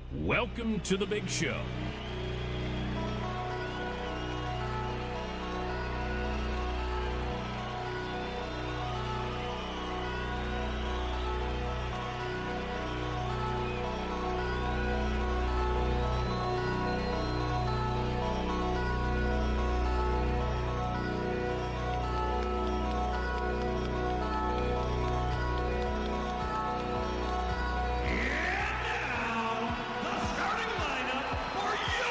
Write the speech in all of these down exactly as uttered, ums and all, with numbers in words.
Welcome to the big show. And now, the starting lineup for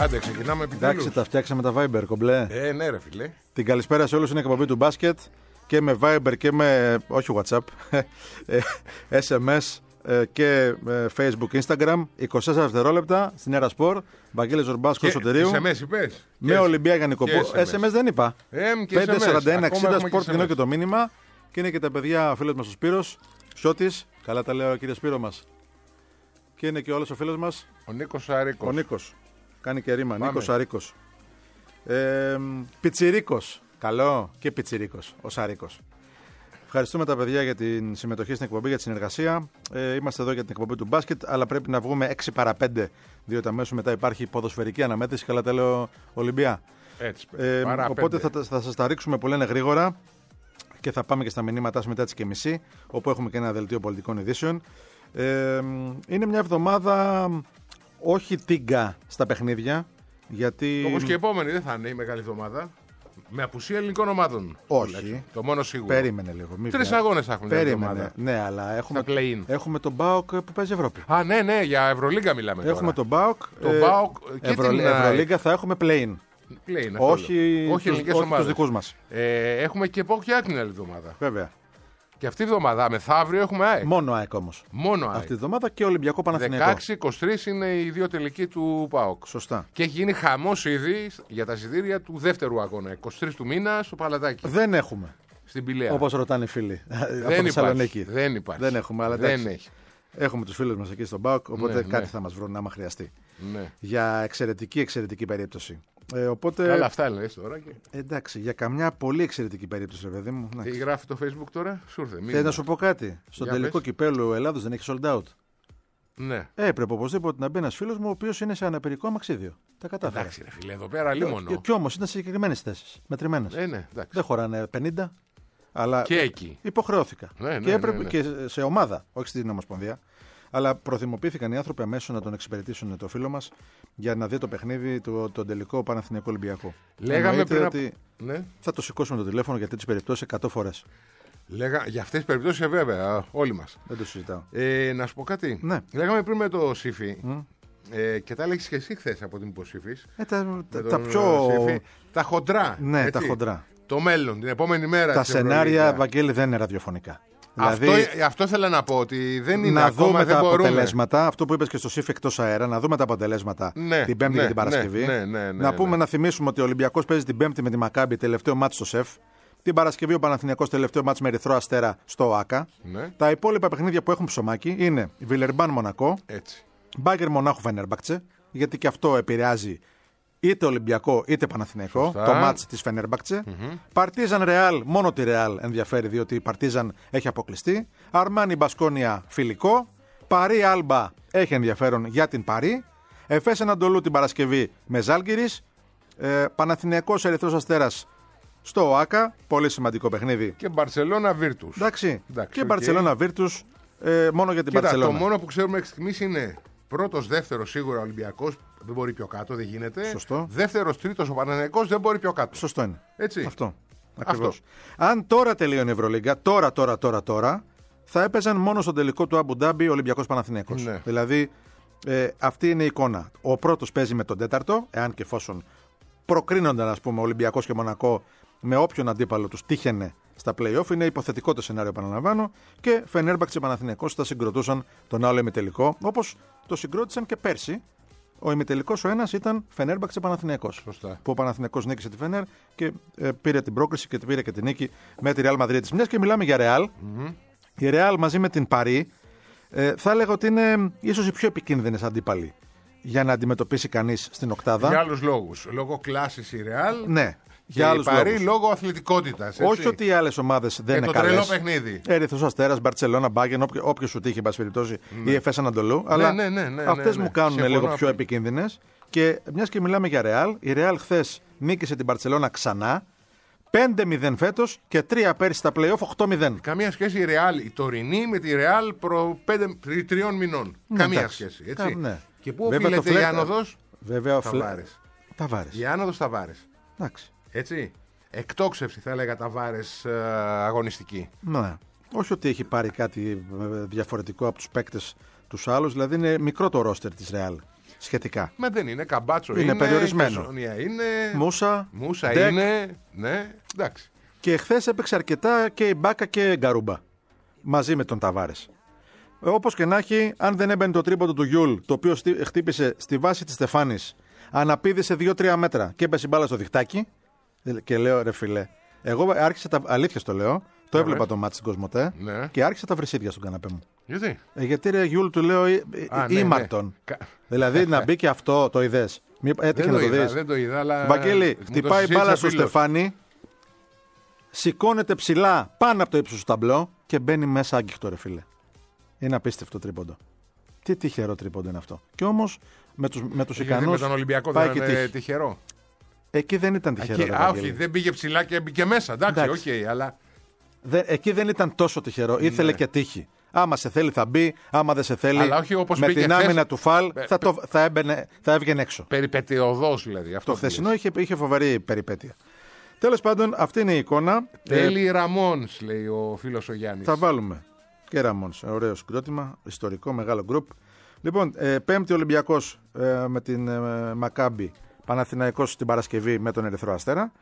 Άντε, ξεκινάμε επιτέλους. Εντάξει, τα φτιάξαμε τα Viber, κομπλέ. Ε, ναι, ρε φίλε. Την καλησπέρα σε όλους, είναι εκπομπή του μπάσκετ και με Viber και με, όχι WhatsApp, ες εμ ες και Facebook, Instagram. είκοσι τέσσερα δευτερόλεπτα στην Έρα Σπορ. Βαγγέλης Ζορμπάσκος Σωτηρίου. ες εμ ες είπες. Με Ολυμπία Γιαννικοπούλου. ες εμ ες δεν είπα. πέντε σαράντα ένα εξήντα Σπορ, κοινό και το μήνυμα. Και είναι και τα παιδιά, ο φίλος μας ο Σπύρος Σιώτης. Καλά τα λέω, κύριε Σπύρο μας. Και είναι και όλος ο φίλος μας Ο Νίκος Αρίκος. Ο Νίκος. Κάνει και ρήμα. Νίκος Αρίκος. Ε, Πιτσιρίκος. Καλό και Πιτσιρίκος. Ο Σαρίκος. Ευχαριστούμε τα παιδιά για την συμμετοχή στην εκπομπή, για τη συνεργασία. Ε, είμαστε εδώ για την εκπομπή του μπάσκετ, αλλά πρέπει να βγούμε έξι παρά πέντε, διότι αμέσως μετά υπάρχει ποδοσφαιρική αναμέτρηση. Καλά τα λέω, Ολυμπία. Έτσι, ε, οπότε θα, θα σας τα ρίξουμε πολύ είναι γρήγορα και θα πάμε και στα μηνύματά σας μετά τις και μισή, όπου έχουμε και ένα δελτίο πολιτικών ειδήσεων. Ε, είναι μια εβδομάδα όχι τίγκα στα παιχνίδια, γιατί... Όπως και η επόμενη δεν θα είναι η μεγάλη εβδομάδα. Με απουσία ελληνικών ομάδων. Όχι. Το μόνο σίγουρο. Περίμενε λίγο. Τρεις αγώνες θα έχουμε την εβδομάδα. Ναι, αλλά έχουμε, έχουμε τον ΠΑΟΚ που παίζει Ευρώπη. Α, ναι, ναι, για Ευρωλίγκα μιλάμε. Έχουμε τον ΠΑΟΚ. Το ε, ΠΑΟΚ και Ευρω, την Ευρωλίγκα θα έχουμε play-in. Play-in όχι όχι ελληνικές ομάδες. Τους δικούς μας. Ε, έχουμε και ΠΑΟΚ και ΑΕΚ την άλλη εβδομάδα. Βέβαια. Και αυτή η εβδομάδα, μεθαύριο έχουμε ΑΕΚ. Μόνο ΑΕΚ όμως. Μόνο ΑΕΚ. Αυτή τη εβδομάδα και Ολυμπιακό Παναθηναϊκό. δεκαέξι είκοσι τρεις είναι οι δύο τελικοί του ΠΑΟΚ. Σωστά. Και έχει γίνει χαμός ήδη για τα εισιτήρια του δεύτερου αγώνα. είκοσι τρεις του μήνα στο Παλατάκι. Δεν έχουμε. Στην Πηλαία. Όπως ρωτάνε οι φίλοι. Δεν υπάρχει. Δεν υπάρχει. Δεν έχουμε, αλλά δεν έχει. Έχουμε τους φίλους μας εκεί στον ΠΑΟΚ, οπότε ναι, κάτι ναι. θα μας βρουν άμα χρειαστεί. Ναι. Για εξαιρετική, εξαιρετική περίπτωση. Ε, οπότε... Καλά, αυτά λες τώρα. Και... Εντάξει, για καμιά πολύ εξαιρετική περίπτωση, παιδί μου. Τι γράφει το Facebook τώρα, σου ήρθε. Θέλω να σου πω κάτι. Στον για τελικό πες. Κυπέλλου Ελλάδος δεν έχει sold out. Ναι. Έπρεπε οπωσδήποτε να μπει ένας φίλος μου, ο οποίος είναι σε αναπηρικό αμαξίδιο. Τα κατάφερα. Εντάξει, ρε φίλε, εδώ πέρα λίμωνο. Και, και όμως είναι σε συγκεκριμένες θέσεις. Μετρημένες. Ε, ναι, δεν χωράνε πενήντα. Αλλά και εκεί. Υποχρεώθηκα. Ναι, ναι, και έπρεπε ναι, ναι. και σε ομάδα, όχι στην Ομοσπονδία. Αλλά προθυμοποιήθηκαν οι άνθρωποι αμέσως να τον εξυπηρετήσουν το φίλο μας για να δει το παιχνίδι του το τελικό Παναθηναϊκό Ολυμπιακό. Λέγαμε πριν ότι ναι. θα το σηκώσουμε το τηλέφωνο για τέτοιες περιπτώσεις εκατό φορές. Λέγα... Για αυτές τις περιπτώσεις βέβαια, όλοι μας. Δεν το συζητάω. Ε, να σου πω κάτι. Ναι. Λέγαμε πριν με το Σύφη Mm. ε, και τα έλεγες και εσύ χθες από την υποσύφης. Ε, τα, τα, τα πιο. Σύφη, τα χοντρά. Ναι, έτσι. τα χοντρά. Το μέλλον, την επόμενη μέρα. Τα σενάρια, Βαγγέλη, δεν είναι ραδιοφωνικά. Δηλαδή, αυτό, αυτό θέλω να πω ότι δεν είναι να ακόμα, δούμε δεν τα μπορούμε. αποτελέσματα, αυτό που είπες και στο ΣΥΦ εκτός αέρα, να δούμε τα αποτελέσματα ναι, την Πέμπτη ναι, και την Παρασκευή. Ναι, ναι, ναι, να πούμε, ναι. να θυμίσουμε ότι ο Ολυμπιακός παίζει την Πέμπτη με τη Μακάμπι, τελευταίο μάτς στο ΣΕΦ. Την Παρασκευή ο Παναθηναϊκός τελευταίο μάτς με Ερυθρό Αστέρα στο ΟΑΚΑ. Ναι. Τα υπόλοιπα παιχνίδια που έχουν ψωμάκι είναι Βιλερμπάν Μονακό, Μπάγκερ Μονάχου Φενέρμπακτσε, γιατί και αυτό επηρεάζει είτε Ολυμπιακό είτε Παναθηναϊκό, σωστά. Το μάτς της Φενέρμπακτσε. Παρτίζαν Ρεάλ, μόνο τη Ρεάλ ενδιαφέρει διότι η Παρτίζαν έχει αποκλειστεί. Αρμάνι Μπασκόνια φιλικό. Παρί Άλμπα έχει ενδιαφέρον για την Παρί. Εφές Ανατολού την Παρασκευή με Ζάλγκιρις. Ε, Παναθηναϊκός Ερυθρός Αστέρας στο ΟΑΚΑ. Πολύ σημαντικό παιχνίδι. Και Μπαρσελόνα Βίρτους. Εντάξει. Εντάξει, και okay. Μπαρσελόνα Βίρτους ε, μόνο για την Κοίτα, Μπαρσελόνα. Το μόνο που ξέρουμε μέχρι στιγμής είναι πρώτος, δεύτερος σίγουρα ο Ολυμπιακός. Δεν μπορεί πιο κάτω, δεν γίνεται. Σωστό. Δεύτερος, τρίτος ο Παναθηναϊκός δεν μπορεί πιο κάτω. Σωστό είναι. Έτσι. Αυτό. Ακριβώς. Αν τώρα τελείωνε η Ευρωλίγκα, τώρα, τώρα, τώρα, τώρα, θα έπαιζαν μόνο στο τελικό του Αμπου Ντάμπι Ολυμπιακός Παναθηναϊκός. Ναι. Δηλαδή, ε, αυτή είναι η εικόνα. Ο πρώτος παίζει με τον τέταρτο, εάν και εφόσον προκρίνονταν, ας πούμε, Ολυμπιακός και Μονακό με όποιον αντίπαλο τους τύχαινε στα play-off. Είναι υποθετικό το σενάριο, επαναλαμβάνω. Και Φενέρμπαξ και Παναθηναϊκός θα συγκροτούσαν τον άλλο ημιτελικό, όπως το συγκρότησαν και πέρσι. Ο ημιτελικός ο ένας ήταν Φενέρμπαξ και Παναθηναϊκός. Σωστά. Που ο Παναθηναϊκός νίκησε τη Φενέρ και ε, πήρε την πρόκριση και πήρε και την νίκη με τη Ρεάλ Μαδρίτης. Μιας και μιλάμε για Ρεάλ, mm-hmm. η Ρεάλ μαζί με την Παρί ε, θα έλεγα ότι είναι ίσως οι πιο επικίνδυνες αντίπαλοι για να αντιμετωπίσει κανείς στην οκτάδα. Για άλλους λόγους. Λόγω κλάσης η Ρεάλ. Ναι. Και για άλλους η Παρί λόγους. Λόγω αθλητικότητας. Όχι ότι οι άλλες ομάδες δεν και είναι το καλές. τρελό παιχνίδι. Ερυθρός Αστέρας, Μπαρτσελώνα, Μπάγκεν, όποιο σου τύχει, εν πάση περιπτώσει, ναι. η Εφές Ανατολού. Ναι, αλλά ναι, ναι, ναι, αυτές ναι, ναι. μου κάνουν Συμφωνώ λίγο πιο επικίνδυνες. Και μιας και μιλάμε για Ρεάλ, η Ρεάλ χθες νίκησε την Μπαρτσελώνα ξανά. πέντε μηδέν φέτος και τρία πέρυσι στα play-off, οκτώ μηδέν. Καμία σχέση η Ρεάλ, η τωρινή με τη Ρεάλ προ τριών μηνών. Ναι, Καμία εντάξει. σχέση. Έτσι. Κα, ναι. Και πού οφείλεται η άνοδος? Βέβαια, Ταβάρες. Ταβάρες. Η άνοδος Ταβάρες. Εντάξει. Έτσι. Εκτόξευση θα έλεγα Ταβάρες ε, αγωνιστική. Ναι. Όχι ότι έχει πάρει κάτι διαφορετικό από τους παίκτες τους άλλους, δηλαδή είναι μικρό το ρόστερ της Ρεάλ. σχετικά. Μα δεν είναι, Καμπάτσο είναι, είναι περιορισμένο. Είναι, Μούσα, Μούσα Ντεκ. είναι, ναι, εντάξει. Και χθες έπαιξε αρκετά και η Μπάκα και η Γκαρούμπα μαζί με τον Ταβάρες. Όπως και να έχει, αν δεν έμπαινε το τρίποντο του Γιούλ, το οποίο χτύπησε στη βάση της Στεφάνης, αναπήδησε δύο τρία μέτρα και έπεσε η μπάλα στο διχτάκι. Και λέω, ρε φιλέ, εγώ άρχισα τα. Αλήθεια το λέω, το Ναι, έβλεπα ναι. το μάτι στην Κοσμοτέ Ναι. και άρχισα τα βρυσίδια στον καναπέ μου. Γιατί? Ε, γιατί ρε Γιούλ, του λέω, ή, Α, ναι, ήμαρτον. ναι. Κα- Δηλαδή να μπει και αυτό, το είδες. Έτυχε Δεν να το το είδα, δεις. δεν το είδα, αλλά. Βαγγέλη, μου το χτυπάει συζήτησα μπάλα στο φίλος. Στεφάνι, σηκώνεται ψηλά πάνω από το ύψος του ταμπλό και μπαίνει μέσα άγγιχτο, ρε φίλε. Είναι απίστευτο τρίποντο. Τι τυχερό τρίποντο είναι αυτό. Και όμως με τους, με τους Γιατί με ικανούς τον Ολυμπιακό πάει δεν και ήταν τύχη. τυχερό. Εκεί δεν ήταν τυχερό. Εκεί, ρε, α, Βαγγέλη. όχι, δεν πήγε ψηλά και μπήκε μέσα. Εντάξει, οκ, Εντάξει. αλλά. Δεν, εκεί δεν ήταν τόσο τυχερό. Ήθελε Ναι. και τύχη. Άμα σε θέλει θα μπει, άμα δεν σε θέλει. Αλλά όχι όπως με μπήκε την χθες. άμυνα του φαλ Ε, θα, το, θα, έμπαινε, θα έβγαινε έξω. Περιπετειωδώς δηλαδή. Αυτό Το χθεσινό είχε, είχε φοβερή περιπέτεια. Τέλος πάντων, αυτή είναι η εικόνα. Τέλει Ραμόνς, λέει ο φίλος ο Γιάννης. Θα βάλουμε και Ραμόνς. Ωραίο συγκρότημα, ιστορικό, μεγάλο γκρουπ. Λοιπόν, ε, Πέμπτη Ολυμπιακός ε, με την ε, Μακάμπι, Παναθηναϊκός την Παρασκευή με τον Ερυθρό Αστέρα.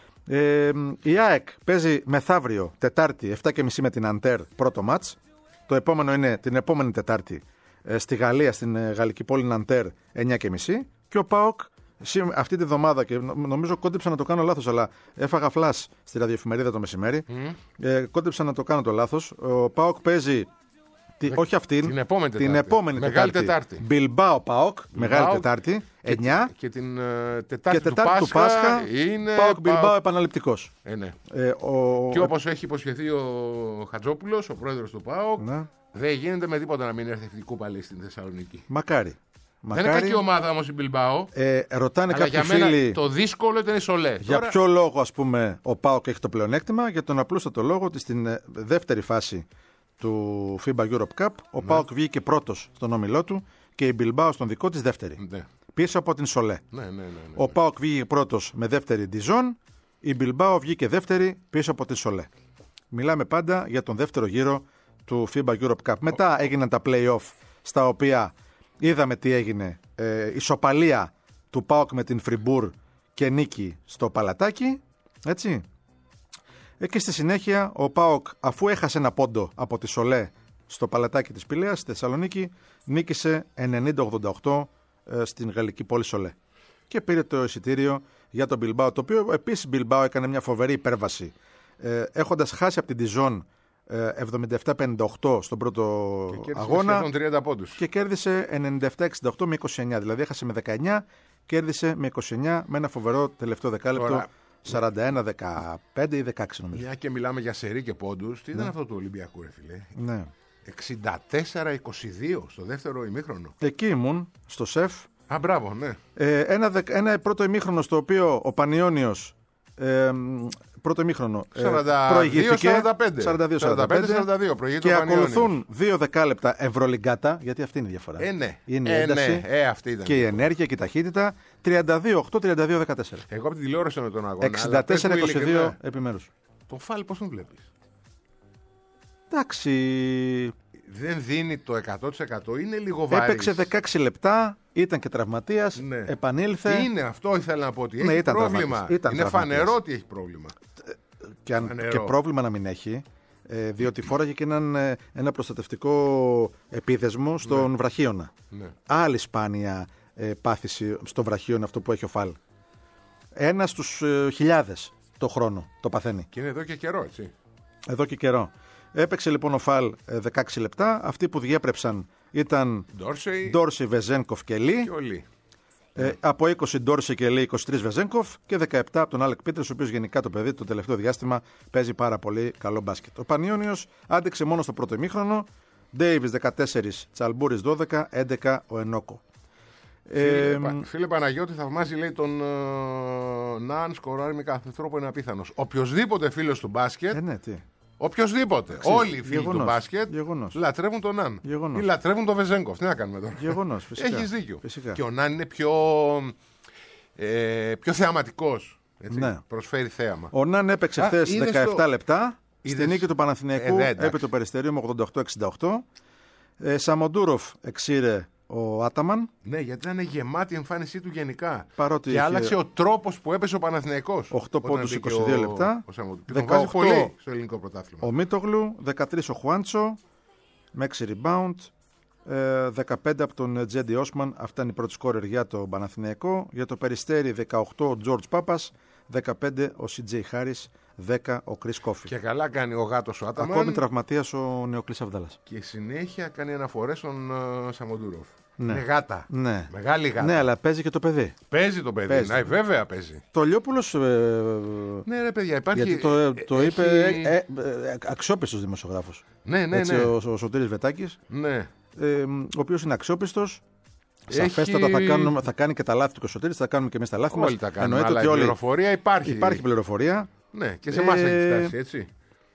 Ε, η ΑΕΚ παίζει μεθαύριο, Τετάρτη, επτά και μισή με την Αντέρ, πρώτο μάτς. Το επόμενο είναι την επόμενη Τετάρτη ε, στη Γαλλία, στην ε, γαλλική πόλη Ναντέρ, εννιά και μισή. Και ο ΠΑΟΚ σή- αυτή τη βδομάδα, και νο- νομίζω κόντεψα να το κάνω λάθος, αλλά έφαγα φλας στη ραδιοεφημερίδα το μεσημέρι. Mm. Ε, κόντεψα να το κάνω το λάθος. Ο ΠΑΟΚ παίζει. Τη, όχι αυτήν. την επόμενη την Τετάρτη. επόμενη Μεγάλη Τετάρτη. Τετάρτη. Μπιλμπάο ΠΑΟΚ, Μεγάλη ΠΑΟΚ Τετάρτη, εννιά. Και την ε, Τετάρτη, Και Τετάρτη του του Πάσχα, είναι. ΠΑΟΚ Μπιλμπάο επαναληπτικός. Ε, ναι. Ε, ο... Και όπως έχει υποσχεθεί ο Χατζόπουλος, ο πρόεδρος του ΠΑΟΚ, Ναι. δεν γίνεται με τίποτα να μην έρθει αυτή η κούπα, λέει, στην Θεσσαλονίκη. Μακάρι. Δεν είναι Μακάρι. κακή ομάδα όμως η Μπιλμπάο. Ε, ρωτάνε Αλλά κάποιοι για μένα φίλοι το δύσκολο ήταν η Σολέ. για Τώρα, ποιο λόγο, ας πούμε, ο ΠΑΟΚ έχει το πλεονέκτημα. Για τον απλούστατο λόγο ότι στην ε, δεύτερη φάση του φίμπα Europe Cup ο Ναι. ΠΑΟΚ βγήκε πρώτος στον όμιλό του και η Μπιλμπάο στον δικό της δεύτερη. Ναι. Πίσω από την Σολέ. Ναι, ναι, ναι, ναι. Ο ΠΑΟΚ βγήκε πρώτος με δεύτερη Dijon, η Μπιλμπάο βγήκε δεύτερη πίσω από την Σολέ. Μιλάμε πάντα για τον δεύτερο γύρο του φίμπα Europe Cup. Μετά έγιναν τα play-off, στα οποία είδαμε τι έγινε. Ε, ισοπαλία του ΠΑΟΚ με την Φριμπούρ και νίκη στο Παλατάκι. Έτσι. Ε, και στη συνέχεια ο ΠΑΟΚ, αφού έχασε ένα πόντο από τη Σολέ στο Παλατάκι της Πηλαίας, στη Θεσσαλονίκη, νίκησε ενενήντα ογδόντα οκτώ ε, στην γαλλική πόλη Σολέ. Και πήρε το εισιτήριο για τον Μπιλμπάο, το οποίο επίσης Μπιλμπάο έκανε μια φοβερή υπέρβαση, ε, έχοντας χάσει από την Dijon ε, εβδομήντα επτά πενήντα οκτώ στον πρώτο Και κέρδισε αγώνα σχεδόν τριάντα πόντους. και κέρδισε ενενήντα επτά εξήντα οκτώ με είκοσι εννιά. Δηλαδή έχασε με δεκαεννιά, κέρδισε με είκοσι εννιά με ένα φοβερό τελευταίο δεκάλεπτο. Τώρα- σαράντα ένα δεκαπέντε ή δεκαέξι νομίζω. Μια και μιλάμε για σερί και πόντους, τι ήταν αυτό του Ολυμπιακού, ρε φιλέ. Ναι. εξήντα τέσσερα είκοσι δύο στο δεύτερο ημίχρονο. Εκεί ήμουν, στο ΣΕΦ. Α, μπράβο, ναι. Ε, ένα, δεκ- ένα πρώτο ημίχρονο στο οποίο ο Πανιόνιος ε, μ, πρώτο ημίχρονο ε, σαράντα δύο προηγήθηκε σαράντα πέντε. σαράντα δύο σαράντα πέντε σαράντα δύο, προηγείται και ο Πανιόνιος. ακολουθούν δύο δεκάλεπτα Ευρωλιγκάτα, γιατί αυτή είναι η διαφορά. Ε, ναι. Είναι η Ε, ένταση ναι. Ε, αυτή ήταν. και η ενέργεια και η ταχύτητα. τριάντα δύο οκτώ τριάντα δύο δεκατέσσερα. Εγώ από την τηλεόραση με τον αγώνα. εξήντα τέσσερα είκοσι δύο επιμέρους. Το φάλ πώς τον βλέπεις. Εντάξει. Δεν δίνει το εκατό τοις εκατό, είναι λίγο βάρης. Έπαιξε δεκαέξι λεπτά, ήταν και τραυματίας, Ναι. επανήλθε. Είναι αυτό ήθελα να πω ότι Ναι, έχει ήταν πρόβλημα. τραυματίας. Ήταν είναι τραυματίας. φανερό ότι έχει πρόβλημα. Και, αν, Φανερό. και πρόβλημα να μην έχει, ε, διότι φόραγε και έναν, ε, ένα προστατευτικό επίδεσμο στον Ναι. βραχίωνα. Ναι. Άλλη σπάνια ε, πάθηση στο βραχίωνα αυτό που έχει ο Φαλ. Ένα στους ε, χιλιάδες το χρόνο το παθαίνει. Και είναι εδώ και καιρό, έτσι. Εδώ και καιρό. Έπαιξε λοιπόν ο Φαλ ε, δεκαέξι λεπτά. Αυτοί που διέπρεψαν ήταν Ντόρσεϊ Ντόρσι, Βεζένκοφ και Λί. και ο Λί. Ε, από είκοσι Ντόρσι και Λί, είκοσι τρία Βεζένκοφ και δεκαεπτά από τον Άλεκ Πίτρες, ο οποίος γενικά το παιδί το τελευταίο διάστημα παίζει πάρα πολύ καλό μπάσκετ. Ο Πανιόνιος άντεξε μόνο στο πρώτο ημίχρονο. Ντέιβις δεκατέσσερα, Τσαλμπούρης δώδεκα, έντεκα ο Ενόκο. Φίλε, Ε, Πα- φίλε Παναγιώτη, θαυμάζει, λέει, τον uh, Ναν σκοράρει με κάθε τρόπο, είναι απίθανος. Οποιοδήποτε φίλος του μπάσκετ, ε, ναι, τι. οποιοδήποτε, όλοι οι φίλοι γεγονός, του μπάσκετ γεγονός. λατρεύουν τον Ναν. Γεγονός. Ή λατρεύουν τον Βεζένκοφ. Τι να κάνουμε τώρα. Γεγονός, φυσικά. Έχεις δίκιο. Φυσικά. Και ο Ναν είναι πιο, ε, πιο θεαματικός. Έτσι. Ναι. Προσφέρει θέαμα. Ο Ναν έπαιξε Α, χθε είδες δεκαεπτά το- λεπτά είδες- στη νίκη του Παναθηναϊκού Ε, δε, εντάξει. επί το Περιστέριο με ογδόντα οκτώ εξήντα οκτώ. Ε, Σαμοντούροφ εξήρε ο Άταμαν. Ναι, γιατί ήταν γεμάτη η εμφάνισή του γενικά. Παρότι και είχε... άλλαξε ο τρόπος που έπεσε ο Παναθηναϊκός. οκτώ πόντους, είκοσι δύο ο... λεπτά. Ο Σαμου... δεκαοκτώ τον βάζει πολύ στο ελληνικό πρωτάθλημα. Ο Μίτογλου, δεκατρία ο Χουάντσο, με έξι rebound, δεκαπέντε από τον Τζέντι Όσμαν. Αυτά είναι οι πρώτοι σκόρερ για το Παναθηναϊκό. Για το Περιστέρι, δεκαοκτώ ο Τζορτζ Πάπας, δεκαπέντε ο Σι Τζέι Χάρις, δέκα ο Κρίς Κόφι. Και καλά κάνει ο γάτος ο Άταμαν. Ακόμη τραυματίας ο Νεοκλής Αβδάλας. Και συνέχεια κάνει αναφορές στον uh, Σαμοντούροφ. Ναι. Είναι γάτα. Ναι. Μεγάλη γάτα. Ναι, αλλά παίζει και το παιδί. Παίζει το παιδί. Παίζει. Ναι, βέβαια παίζει. Το Λιόπουλος. Ε, ναι, ρε παιδιά, υπάρχει. Γιατί το, το έχει... είπε ε, ε, ε, αξιόπιστος δημοσιογράφος. Ναι, ναι, Έτσι, ναι. Ο, ο Σωτήρης Βετάκης. Ναι. Ε, ο οποίος είναι αξιόπιστος. Έχει... Σαφέστατα θα, κάνουμε, θα κάνει και τα λάθη του και ο Σωτήρης, θα κάνουμε και εμείς τα λάθη μας. Όλοι τα κάνουμε. Εννοείται Αλλά ότι η όλοι... πληροφορία υπάρχει. Υπάρχει πληροφορία. Ναι, και σε εμάς ε... έχει φτάσει, έτσι.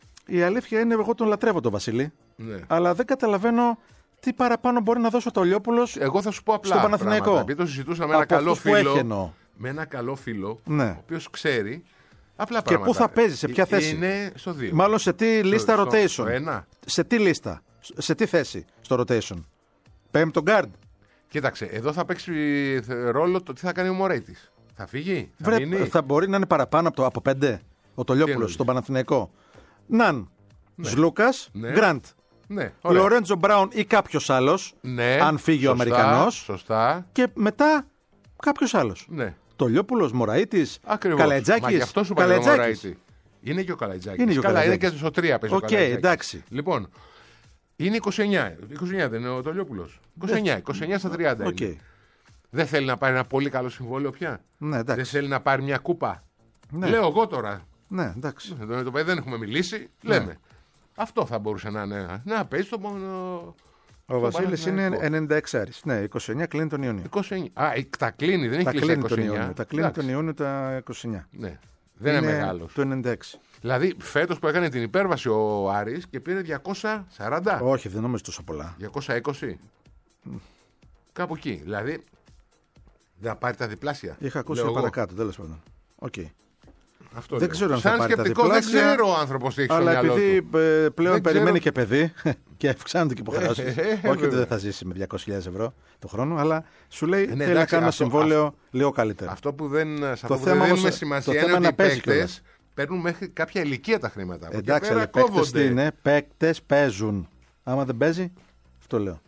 Η αλήθεια είναι, εγώ τον λατρεύω τον Βασίλη. Ναι. Αλλά δεν καταλαβαίνω τι παραπάνω μπορεί να δώσει ο Τολιόπουλος. Εγώ θα σου πω απλά. Στον Παναθηναϊκό. Επειδή το συζητούσα με ένα καλό φίλο. Με ένα καλό φίλο, ναι. ο οποίος ξέρει απλά και πράγματα. πού θα παίζει, σε ποια θέση. Είναι στο δύο. Μάλλον σε τι λίστα στο, rotation. Στο ένα. Σε τι λίστα, σε τι θέση στο rotation. Πέμπτο guard. Κοίταξε, εδώ θα παίξει ρόλο το τι θα κάνει ο Μωρέιτης. Θα φύγει, θα Βρε, μείνει. Θα μπορεί να είναι παραπάνω από, το, από πέντε ο Τολιόπουλος στον Παναθηναϊκό. Ναν, ναι. Ζλούκας, ναι. Γκραντ. Ναι, Λορέντζο Μπράουν ή κάποιος άλλος, ναι, αν φύγει σωστά, ο Αμερικανός. Σωστά. Και μετά κάποιος άλλος. Ναι. Τολιόπουλος, Μωραΐτης, Καλαϊτζάκης. Μα γι' αυτό σου είπα Μωραΐτη. Είναι και ο Καλαϊτζάκης. Είναι και ο Καλά, Καλαϊτζάκης. είναι και στο τρία παίζει okay, ο Καλαϊτζάκης. Εντάξει. Λοιπόν, είναι είκοσι εννιά. είκοσι εννιά δεν είναι ο Τολιόπουλος. είκοσι εννιά, είκοσι εννιά στα τριάντα. Okay. Είναι. Δεν θέλει να πάρει ένα πολύ καλό συμβόλαιο πια. Ναι, δεν θέλει να πάρει μια κούπα. Ναι. Λέω εγώ τώρα. Ναι, εντάξει. Με το παιδί δεν έχουμε μιλήσει. Ναι. Λέμε. Αυτό θα μπορούσε να είναι. Να παίζει το μόνο. Ο Βασίλης είναι ενενήντα έξι άρης. Ναι, είκοσι εννιά κλείνει τον Ιούνιο. είκοσι εννιά. Α, τα κλείνει, δεν έχει κλείσει είκοσι εννιά. Τα κλείνει τον Ιούνιο τα είκοσι εννιά. Ναι. Δεν είναι, είναι μεγάλος. Το ενενήντα έξι. Δηλαδή φέτος που έκανε την υπέρβαση ο Άρης και πήρε διακόσια σαράντα. Όχι, δεν νομίζω τόσο πολλά. διακόσια είκοσι. Mm. Κάπου εκεί. Δηλαδή δεν θα πάρει τα διπλάσια. Είχα ακούσει παρακάτω, τέλος πάντων. Okay. Αυτό δεν λέω. ξέρω αν σαν θα πάρει σκεπτικό τα δεν ξέρω ο άνθρωπος τι έχει στο μυαλό του. Αλλά επειδή πλέον δεν περιμένει ξέρω... και παιδί και αυξάνονται και υποχρεώσεις. Όχι ότι δεν θα ζήσει με διακόσιες χιλιάδες ευρώ το χρόνο, αλλά σου λέει ναι, θέλει να κάνει ένα συμβόλαιο αυτό, λίγο καλύτερο. Αυτό που δεν, το που θέμα δεν δίνουμε σημασία είναι ότι οι παίκτες παίρνουν μέχρι κάποια ηλικία τα χρήματα. Εντάξει, αλλά παίκτες τι είναι, παίκτες παίζουν. Άμα δεν παίζει, αυτό λέω.